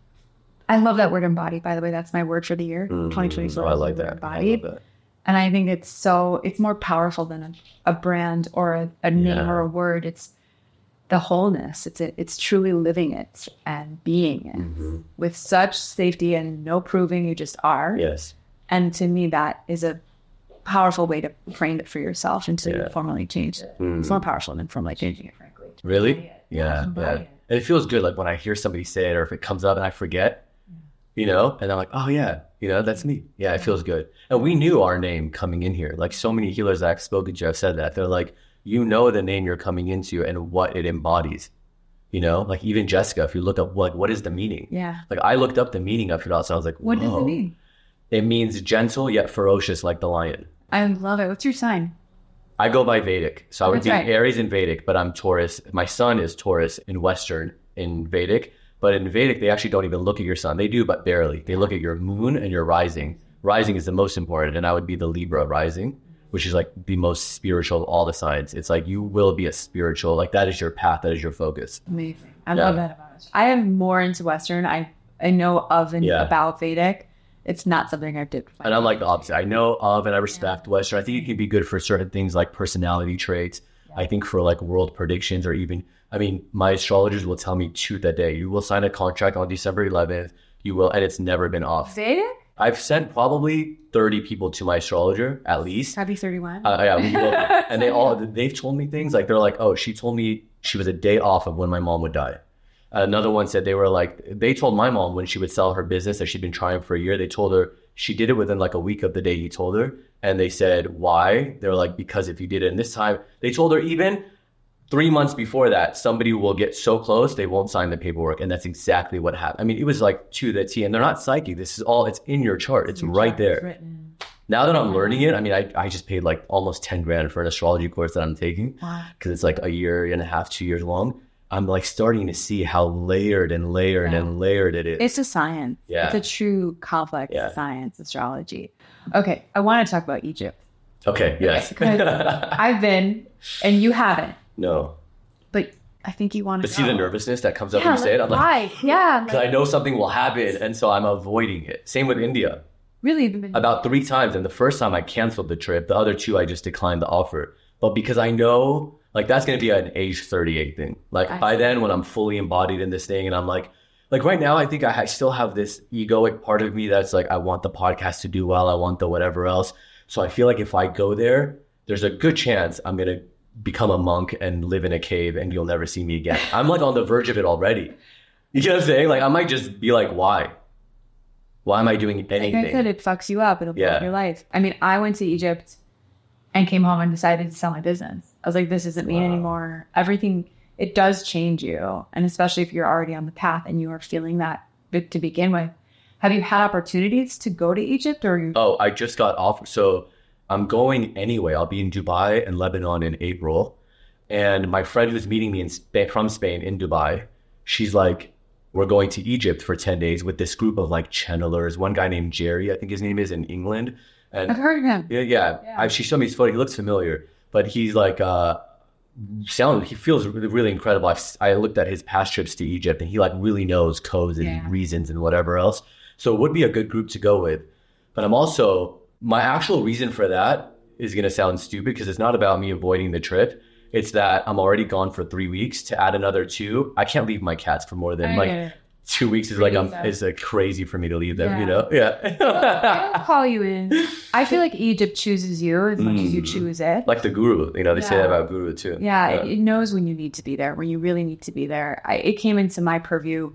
I love that word embody, by the way. That's my word for the year, 2024. I like that. Embodied. And I think it's more powerful than a brand or a name or a word. It's the wholeness. It's truly living it and being it with such safety and no proving, you just are. Yes. And to me, that is a powerful way to frame it for yourself until you formally change it. It's more powerful than formally changing it, frankly. Really? Yeah. And it feels good, like when I hear somebody say it, or if it comes up and I forget, and I'm like, oh yeah, that's me. Yeah, it feels good. And we knew our name coming in here. Like so many healers that I've spoken to have said that. They're like, the name you're coming into and what it embodies. Like even Jessica, if you look up what is the meaning? Yeah. Like I looked up the meaning of it all, so I was like, whoa. What does it mean? It means gentle yet ferocious like the lion. I love it. What's your sign? I go by Vedic. So I would be Aries in Vedic, but I'm Taurus. My sun is Taurus in Western in Vedic. But in Vedic, they actually don't even look at your sun. They do, but barely. They look at your moon and your rising. Rising is the most important, and I would be the Libra rising, which is like the most spiritual of all the signs. It's like you will be a spiritual, like that is your path, that is your focus. Amazing. I love that about it. I am more into Western. I know of and about Vedic. It's not something I did. And I'm like the opposite. I know of and I respect Western. I think it can be good for certain things like personality traits. I think for like world predictions, or even, my astrologers will tell me to the day, you will sign a contract on December 11th. You will, and it's never been off. Vedic? I've sent probably 30 people to my astrologer at least. Probably 31. And they've told me things like, they're like, oh, she told me she was a day off of when my mom would die. Another one said they told my mom when she would sell her business that she'd been trying for a year, they told her she did it within like a week of the day he told her. And they said, why? They're like, because if you did it in this time, they told her even 3 months before that, somebody will get so close, they won't sign the paperwork. And that's exactly what happened. It was like to the T, and they're not psychic. This is all, it's in your chart. It's right there. Now that I'm learning it, I just paid like almost 10 grand for an astrology course that I'm taking. Wow. Cause it's like a year and a half, 2 years long. I'm like starting to see how layered and layered and layered it is. It's a science. Yeah. It's a true complex science, astrology. Okay. I want to talk about Egypt. Okay. Yes. I've been, and you haven't. No. But I think you want to But see the nervousness that comes up when you say it? I'm why? like, yeah. because I know something will happen. And so I'm avoiding it. Same with India. Really? About 3 times. And the first time I canceled the trip. The other 2, I just declined the offer. But because I know, like, that's going to be an age 38 thing. Like, by then, when I'm fully embodied in this thing, and I'm like right now, I think I still have this egoic part of me that's like, I want the podcast to do well. I want the whatever else. So I feel like if I go there, there's a good chance I'm going to become a monk and live in a cave and you'll never see me again. I'm like on the verge of it already. You know what I'm saying? Like, I might just be like, why? Why am I doing anything? Like I said, it fucks you up. It'll blow up your life. I mean, I went to Egypt and came home and decided to sell my business. I was like, this isn't me anymore. Everything, it does change you. And especially if you're already on the path and you are feeling that to begin with. Have you had opportunities to go to Egypt or? Oh, I just got offered. So I'm going anyway. I'll be in Dubai and Lebanon in April. And my friend who's meeting me from Spain in Dubai, she's like, we're going to Egypt for 10 days with this group of like channelers. One guy named Jerry, I think his name is, in England. And I've heard of him. Yeah. She showed me his photo. He looks familiar, but he's like, he feels really, really incredible. I looked at his past trips to Egypt and he like really knows codes and reasons and whatever else. So it would be a good group to go with. But I'm also, my actual reason for that is going to sound stupid because it's not about me avoiding the trip. It's that I'm already gone for 3 weeks. To add another 2, I can't leave my cats for more than 2 weeks is like is crazy for me to leave them, you know? Yeah. I'll call you in. I feel like Egypt chooses you as much as you choose it. Like the guru, you know, they say that about guru too. Yeah, it knows when you need to be there, when you really need to be there. It came into my purview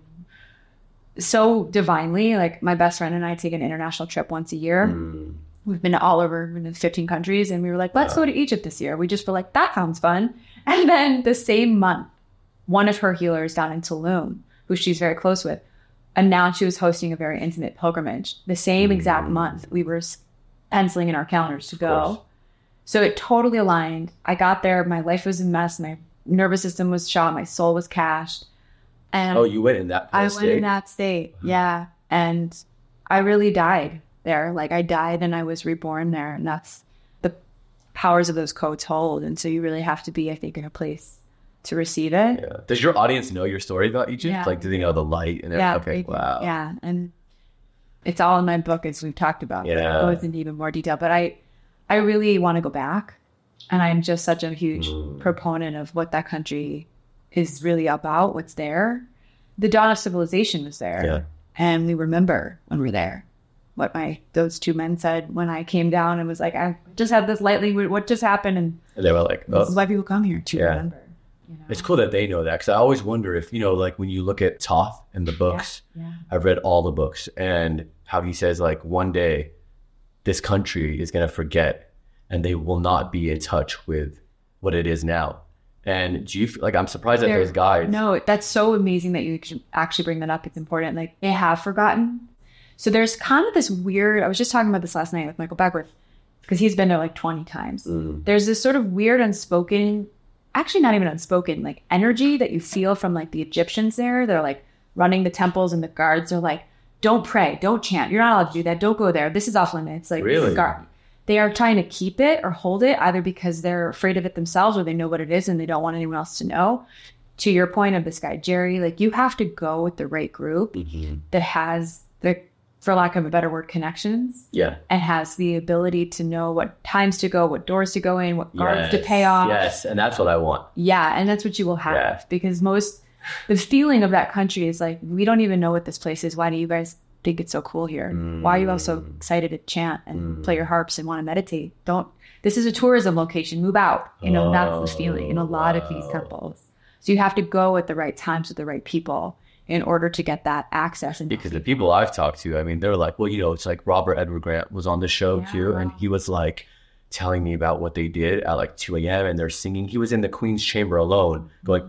so divinely. Like my best friend and I take an international trip once a year. We've been all over, we've been to 15 countries, and we were like, let's go to Egypt this year. We just were like, that sounds fun. And then the same month, one of her healers down in Tulum, who she's very close with, announced she was hosting a very intimate pilgrimage. The same exact month, we were penciling in our calendars to go. So it totally aligned. I got there, my life was a mess, my nervous system was shot, my soul was cashed. And you went in that state? I went in that state, yeah. And I really died there. Like I died and I was reborn there. And that's the powers of those codes hold. And so you really have to be, I think, in a place to receive it. Yeah. Does your audience know your story about Egypt? Yeah. Like, do they know the light and everything? Okay, wow. Yeah. And it's all in my book, as we've talked about. Yeah. It goes into even more detail. But I really want to go back. And I'm just such a huge proponent of what that country is really about, what's there. The dawn of civilization was there. Yeah. And we remember when we're there what those 2 men said when I came down and was like, I just had this lightly, what just happened? And they were like, this is why people come here to remember. You know? It's cool that they know that, because I always wonder if, you know, like when you look at Thoth and the books, I've read all the books, and how he says like one day this country is going to forget and they will not be in touch with what it is now. And do you feel like, I'm surprised that those guys. No, that's so amazing that you should actually bring that up. It's important. Like they have forgotten. So there's kind of this weird, I was just talking about this last night with Michael Beckwith, because he's been there like 20 times. There's this sort of weird unspoken, actually not even unspoken, like energy that you feel from like the Egyptians there. They're like running the temples, and the guards are like, don't pray, don't chant. You're not allowed to do that. Don't go there. This is off limits. Like, really? They are trying to keep it or hold it, either because they're afraid of it themselves or they know what it is and they don't want anyone else to know. To your point of this guy, Jerry, like you have to go with the right group that has the, for lack of a better word, connections. Yeah. And has the ability to know what times to go, what doors to go in, what guards to pay off. Yes. And that's what I want. Yeah. And that's what you will have, because the feeling of that country is like, we don't even know what this place is. Why do you guys think it's so cool here? Why are you all so excited to chant and play your harps and want to meditate? This is a tourism location, move out. You know, that's the feeling in a lot of these temples. So you have to go at the right times with the right people in order to get that access. And because the people I've talked to, I mean, they're like, well, you know, it's like Robert Edward Grant was on the show too. And he was like telling me about what they did at like 2 a.m. and they're singing. He was in the Queen's chamber alone going,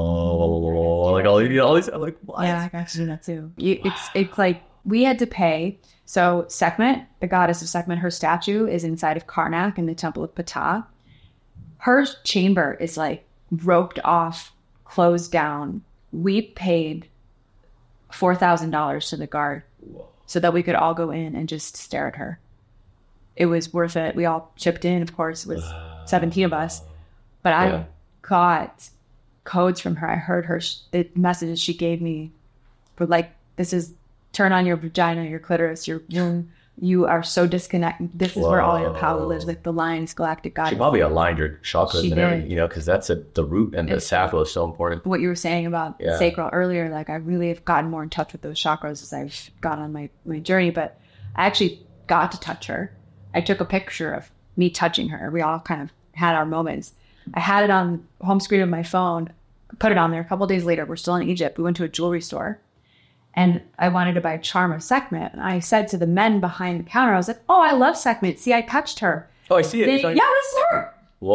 oh, like all these, I'm like, what? Yeah, I got to do that too. It's like, we had to pay. So Sekhmet, the goddess of Sekhmet, her statue is inside of Karnak in the temple of Ptah. Her chamber is like roped off closed down. We paid $4,000 to the guard so that we could all go in and just stare at her. It was worth it. We all chipped in, of course. It was 17 of us. But I got codes from her. I heard her, the messages she gave me were like, this is turn on your vagina, your clitoris, your womb. You are so disconnected. This is where all your power lives, like the lion's galactic goddess. She probably aligned her chakras and everything, you know, because that's the root, and the sacral is so important. What you were saying about sacral earlier, like I really have gotten more in touch with those chakras as I've gone on my journey, but I actually got to touch her. I took a picture of me touching her. We all kind of had our moments. I had it on home screen of my phone, put it on there. A couple of days later, we're still in Egypt. We went to a jewelry store. And I wanted to buy a charm of Sekhmet. And I said to the men behind the counter, I was like, oh, I love Sekhmet. See, I touched her. Oh, I see it. Yeah, that's her.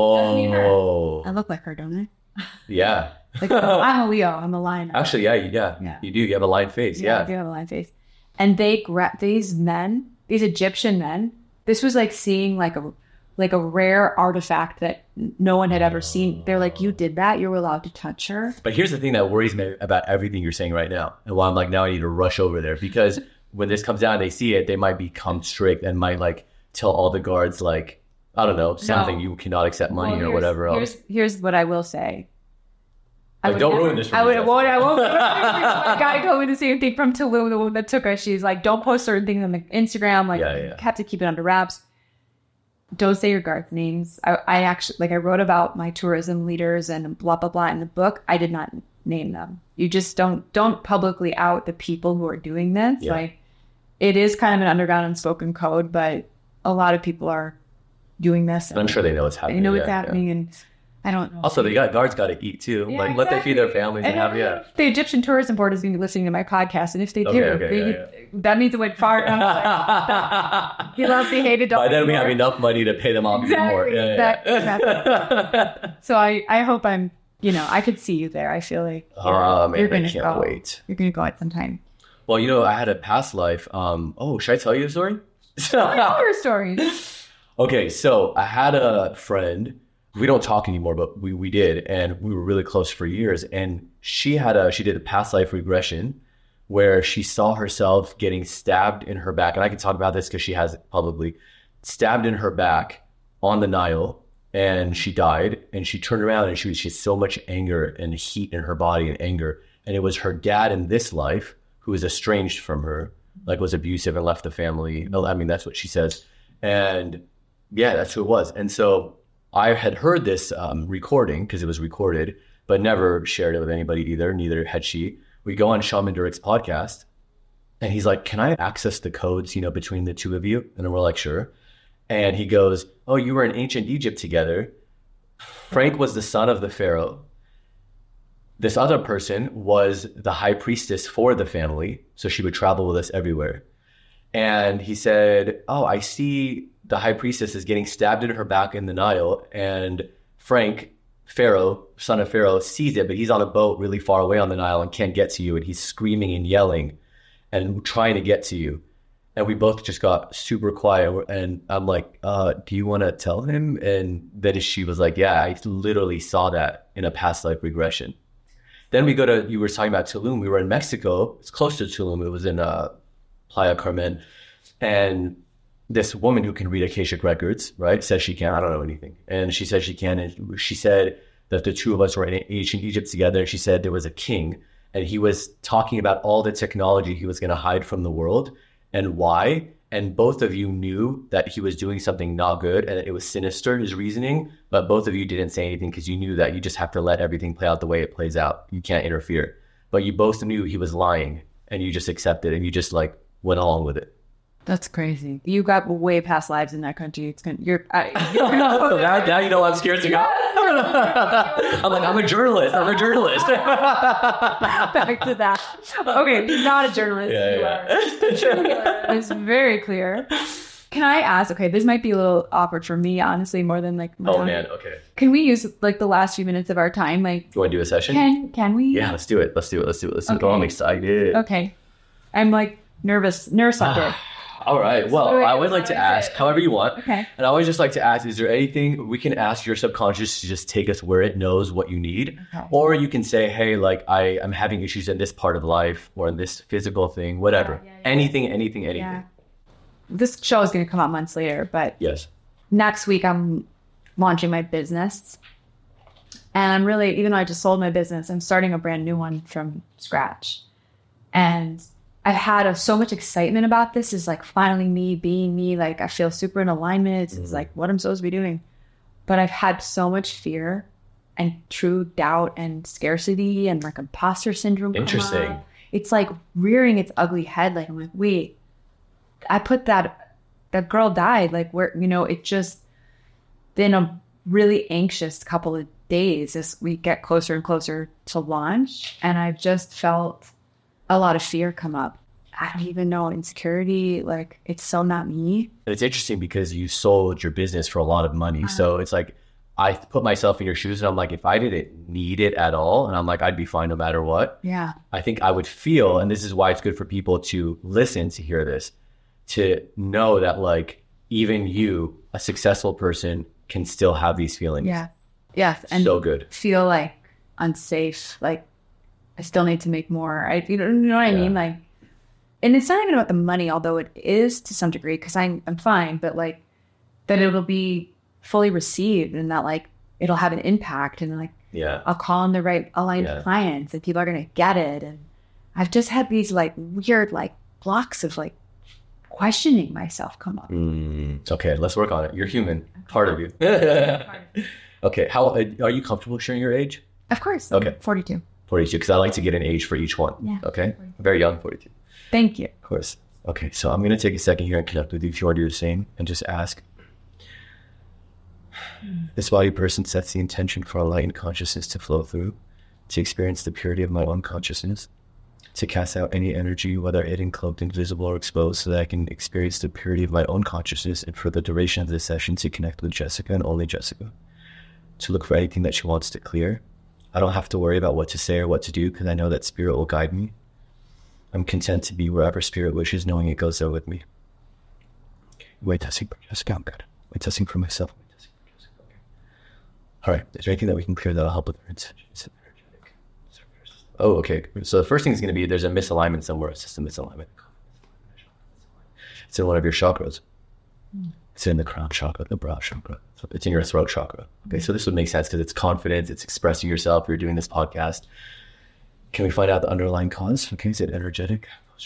Whoa. I look like her, don't I? Yeah. Like, I'm a Leo. I'm a lion. Actually, yeah. You do. You have a lion face. Yeah. I do have a lion face. And they grabbed these men, these Egyptian men. This was like seeing like a rare artifact that no one had ever seen. They're like, you did that? You were allowed to touch her? But here's the thing that worries me about everything you're saying right now. And why I'm like, now I need to rush over there. Because when this comes down and they see it, they might become strict and might like tell all the guards, like, I don't know, something, you cannot accept money or whatever else. Here's what I will say. Like, don't ruin this for me. I won't. My guy told me the same thing from Tulum, the woman that took us. She's like, don't post certain things on the Instagram. Like, have to keep it under wraps. Don't say your guard names. I actually, like, I wrote about my tourism leaders and blah, blah, blah in the book. I did not name them. You just don't publicly out the people who are doing this. Yeah. Like, it is kind of an underground unspoken code, but a lot of people are doing this. I'm sure they know what's happening. They know what's happening, and I don't know. Also, guards got to eat too. Yeah, let them feed their families and have, The Egyptian Tourism Board is going to be listening to my podcast, and if they do, that means it went far enough. He loves, he hated. By then, we have enough money to pay them off more. Exactly. So I hope I'm, I could see you there. I feel like you're going to go. Wait. You're going to go at some time. Well, I had a past life. Should I tell you a story? Tell your story. Okay, so I had a friend. We don't talk anymore, but we did, and we were really close for years. And she did a past life regression where she saw herself getting stabbed in her back, and I can talk about this because she has it publicly, stabbed in her back on the Nile, and she died. And she turned around and she had so much anger and heat in her body and anger, and it was her dad in this life who was estranged from her, like was abusive and left the family. I mean, that's what she says, and yeah, that's who it was. And so I had heard this recording because it was recorded, but never shared it with anybody either. Neither had she. We go on Shaman Durek's podcast, and he's like, can I access the codes, between the two of you? And then we're like, sure. And he goes, oh, you were in ancient Egypt together. Frank was the son of the pharaoh. This other person was the high priestess for the family, so she would travel with us everywhere. And he said, oh, I see the high priestess is getting stabbed in her back in the Nile, and Frank, Pharaoh, son of Pharaoh, sees it, but he's on a boat really far away on the Nile and can't get to you, and he's screaming and yelling and trying to get to you. And we both just got super quiet, and I'm like, do you want to tell him? And then she was like, yeah, I literally saw that in a past life regression. Then we you were talking about Tulum. We were in Mexico. It's close to Tulum. It was in Playa Carmen. And this woman who can read Akashic records, right, says she can. I don't know anything. And she said she can. And she said that the two of us were in ancient Egypt together. And she said there was a king, and he was talking about all the technology he was going to hide from the world and why. And both of you knew that he was doing something not good, and it was sinister, his reasoning. But both of you didn't say anything because you knew that you just have to let everything play out the way it plays out. You can't interfere. But you both knew he was lying, and you just accepted, and you just went along with it. That's crazy. You got way past lives in that country. So now you know I'm scared to go. I'm like, I'm a journalist. Back to that. Okay, not a journalist. Yeah. It's very clear. Can I ask? Okay, this might be a little awkward for me, honestly, more than my time. Man, okay. Can we use the last few minutes of our time? You want to do a session? Can we? Yeah, let's do it. Okay. Oh, I'm excited. Okay, I'm nervous. Nerve sucker. All right. Well, I would like to ask, however you want. Okay. And I always just like to ask, is there anything we can ask your subconscious to just take us where it knows what you need? Okay. Or you can say, hey, like I'm having issues in this part of life or in this physical thing, whatever. Anything. Yeah. This show is going to come out months later, but Yes. next week I'm launching my business. And I'm really, even though I just sold my business, I'm starting a brand new one from scratch. And I've had so much excitement about this. Is like finally me being me. Like I feel super in alignment. It's like what I'm supposed to be doing. But I've had so much fear and true doubt and scarcity and like imposter syndrome. Interesting. It's like rearing its ugly head. Like I'm like, wait, I put that girl died. Like where, it just been a really anxious couple of days as we get closer and closer to launch. And I've just felt a lot of fear come up. I don't even know, insecurity, like it's so not me. And it's interesting because you sold your business for a lot of money. So it's like, I put myself in your shoes and I'm like, if I didn't need it at all, and I'm like, I'd be fine no matter what. Yeah. I think I would feel, and this is why it's good for people to listen, to hear this, to know that like, even you, a successful person, can still have these feelings. Yeah. Yes. And so good. Feel like unsafe, like I still need to make more. You know what I mean? Like, and it's not even about the money, although it is to some degree, because I'm fine, but like that it'll be fully received and that like it'll have an impact and like I'll call in the right aligned clients and people are going to get it. And I've just had these like weird like blocks of like questioning myself come up. Okay, let's work on it. You're human, part of you. Okay, how are you comfortable sharing your age? Of course. Okay. 42. 42, because I like to get an age for each one. Yeah. Okay. Very young, 42. Thank you. Of course. Okay, so I'm going to take a second here and connect with you if you want to do the same and just ask. This valued person sets the intention for enlightened consciousness to flow through, to experience the purity of my own consciousness, to cast out any energy, whether hidden, cloaked, invisible, or exposed, so that I can experience the purity of my own consciousness, and for the duration of this session to connect with Jessica and only Jessica, to look for anything that she wants to clear. I don't have to worry about what to say or what to do because I know that spirit will guide me. I'm content to be wherever spirit wishes, knowing it goes there with me. Okay. Wait, testing for Jessica. I'm good. Wait, testing for myself. Wait, testing for Jessica. Okay. All right. Is there anything that we can clear that'll help with her intention? Oh, okay. So the first thing is going to be there's a misalignment somewhere. It's just a misalignment. It's in one of your chakras. It's in the crown chakra, the brow chakra. So it's in your throat chakra. Okay, so this would make sense because it's confidence, it's expressing yourself. You're doing this podcast. Can we find out the underlying cause? Okay, is it energetic?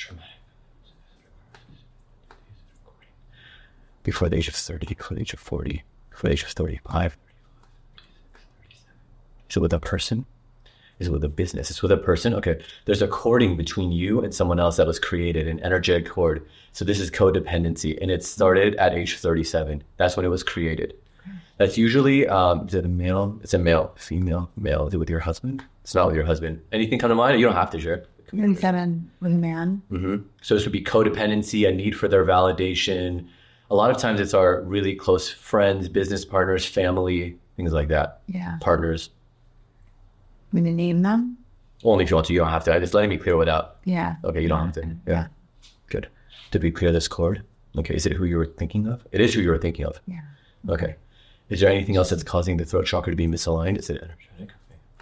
Before the age of 30, before the age of 40, before the age of 35. Is it with a person? Is it with a business? It's with a person? Okay. There's a cording between you and someone else that was created, an energetic cord. So this is codependency, and it started at age 37. That's when it was created. That's usually, is it a male? It's a male, female, male. Is it with your husband? It's not with your husband. Anything come to mind? You don't have to share. 37 with a man. So this would be codependency, a need for their validation. A lot of times it's our really close friends, business partners, family, things like that. Yeah. Partners. I'm going to name them. Only if you want to. You don't have to. I just letting me clear without. Yeah. Okay, you don't have to. Yeah. Good. Did we clear this cord? Okay, is it who you were thinking of? It is who you were thinking of. Yeah. Okay. Is there anything else that's causing the throat chakra to be misaligned? Is it energetic?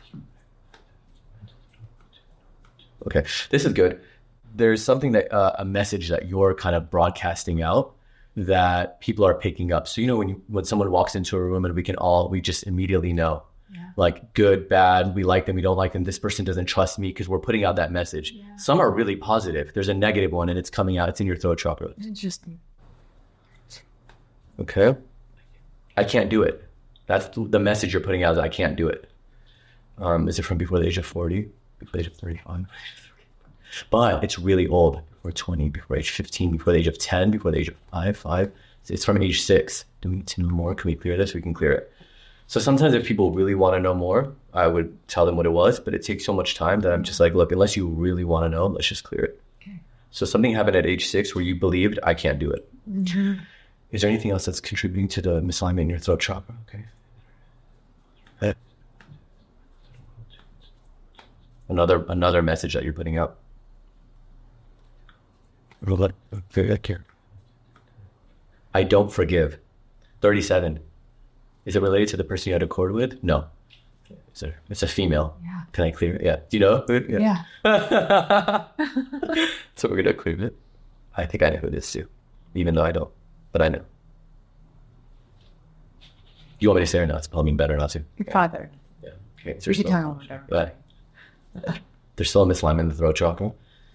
Okay, this is good. There's something that, a message that you're kind of broadcasting out that people are picking up. So, when someone walks into a room and we just immediately know. Yeah. Like good, bad, we like them, we don't like them, this person doesn't trust me, because we're putting out that message. Yeah. Some are really positive. There's a negative one and it's coming out. It's in your throat chakra. Interesting. Okay. I can't do it. That's the message you're putting out, is I can't do it. Is it from before the age of 40? Before the age of 35? But it's really old. Before 20, before age 15, before the age of 10, before the age of 5. It's from age 6. Do we need to know more? Can we clear this? We can clear it. So sometimes if people really want to know more, I would tell them what it was, but it takes so much time that I'm just like, look, unless you really want to know, let's just clear it. Okay. So something happened at age 6 where you believed, I can't do it. Mm-hmm. Is there anything else that's contributing to the misalignment in your throat chakra? Okay. Another message that you're putting out. Very care. I don't forgive. 37. Is it related to the person you had a accord with? No. It's a female. Yeah. Can I clear it? Yeah. Do you know? Yeah. So we're going to clear it. I think I know who it is too. Even though I don't. But I know. You want me to say or not? It's probably better not to. Your father. Yeah. Okay. We should talk about that. But there's still a misalignment in the throat chakra.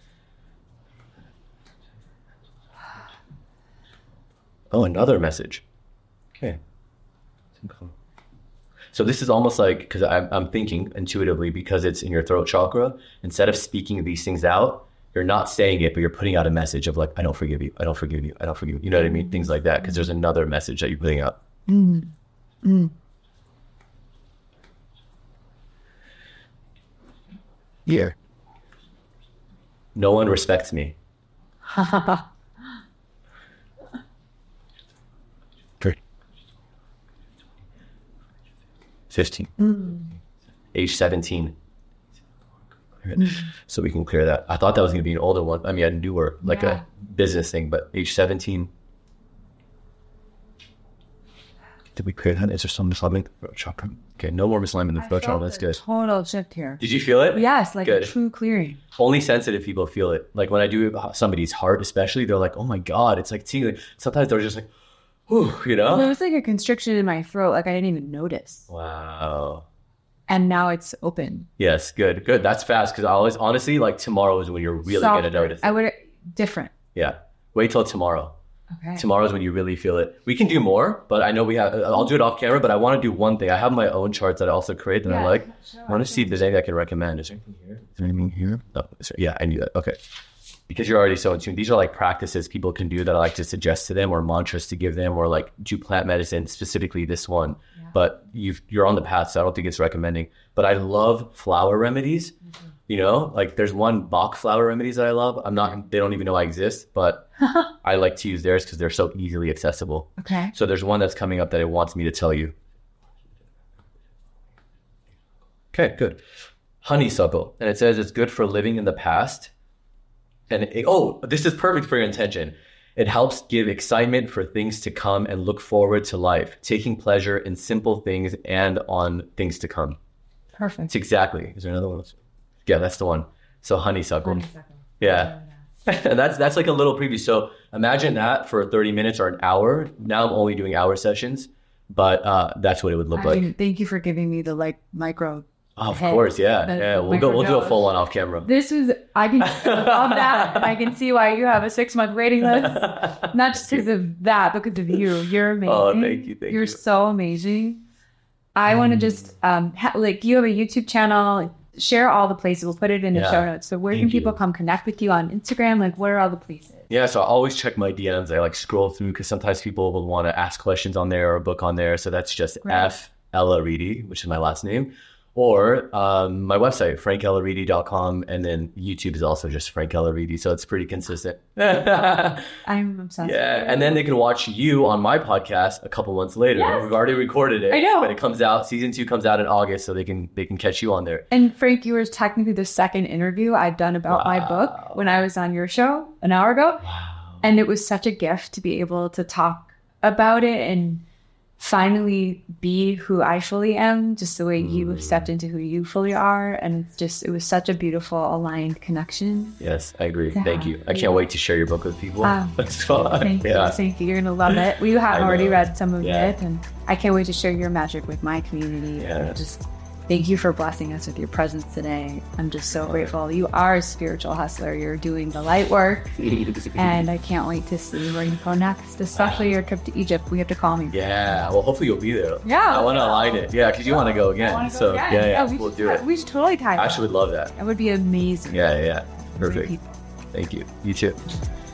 Oh, another message. Okay. So this is almost like, because I'm thinking intuitively, because it's in your throat chakra, instead of speaking these things out, you're not saying it, but you're putting out a message of like, I don't forgive you. I don't forgive you. I don't forgive you. You know what I mean? Things like that. Because there's another message that you're putting out. Here. No one respects me. 15. Age 17. So we can clear that. I thought that was going to be an older one. I mean, a newer, like a business thing, but age 17. Did we clear that? Is there some misalignment in the throat chakra? Okay, no more misalignment in the throat chakra. That's good. Total shift here. Did you feel it? Yes, like Good. a true clearing. Only sensitive people feel it. Like when I do somebody's heart, especially, they're like, oh my God, it's like tingling. Sometimes they're just like, whew, you know? Well, it was like a constriction in my throat. Like I didn't even notice. Wow. And now it's open. Yes, good. That's fast. Because I always, honestly, like tomorrow is when you're really going to notice it. I would, different. Yeah. Wait till tomorrow. Okay. Tomorrow is when you really feel it. We can do more, but I know I'll do it off camera, but I want to do one thing. I have my own charts that I also create that I like. Sure. I want to see if there's anything I can recommend. Is there anything here? Is there anything here? No. Yeah, I knew that. Okay. Because you're already so in tune. These are like practices people can do that I like to suggest to them, or mantras to give them, or like do plant medicine, specifically this one. Yeah. But you're on the path, so I don't think it's recommending. But I love flower remedies. Mm-hmm. You know, like there's one Bach flower remedies that I love. They don't even know I exist, but I like to use theirs because they're so easily accessible. Okay. So there's one that's coming up that it wants me to tell you. Okay, good. Honeysuckle. And it says it's good for living in the past. And this is perfect for your intention. It helps give excitement for things to come and look forward to life, taking pleasure in simple things and on things to come. Perfect. It's exactly. Is there another one? Yeah, that's the one. So honeysuckle. Yeah. And that's like a little preview. So imagine that for 30 minutes or an hour. Now I'm only doing hour sessions, but that's what it would look like. Thank you for giving me the like micro. Oh, of course, yeah. We'll do a full one off camera. This is I can love that. I can see why you have a 6-month waiting list. Not just because of that, but because of you. You're amazing. Oh, thank you. You're so amazing. I want to just you have a YouTube channel. Share all the places. We'll put it in the show notes. So where can people come connect with you on Instagram? Like, what are all the places? Yeah, so I always check my DMs. I like scroll through because sometimes people will want to ask questions on there or book on there. So that's just F. Ella Reedy, which is my last name. Or my website, frankellareedy.com. And then YouTube is also just Frank Ella Reedy. So it's pretty consistent. I'm obsessed. Yeah. And then they can watch you on my podcast a couple months later. Yes. We've already recorded it. I know. But it comes out, season 2 comes out in August. So they can catch you on there. And Frank, you were technically the second interview I'd done about my book when I was on your show an hour ago. Wow. And it was such a gift to be able to talk about it and finally be who I fully am, just the way you have stepped into who you fully are. And it was such a beautiful aligned connection. Yes, I agree. Yeah. Thank you. I can't wait to share your book with people. That's fun. Thank you. Thank you. You're going to love it. We have already read some of it, and I can't wait to share your magic with my community. Yeah. Just thank you for blessing us with your presence today. I'm just so grateful. You are a spiritual hustler. You're doing the light work, and I can't wait to see where you go next, especially your trip to Egypt. We have to call me. Yeah, well, hopefully you'll be there. Yeah. I want to align it. Yeah, because you want to go again. We'll do it. We should totally tie it. I actually would love that. That would be amazing. Yeah. Perfect. Thank you. You too.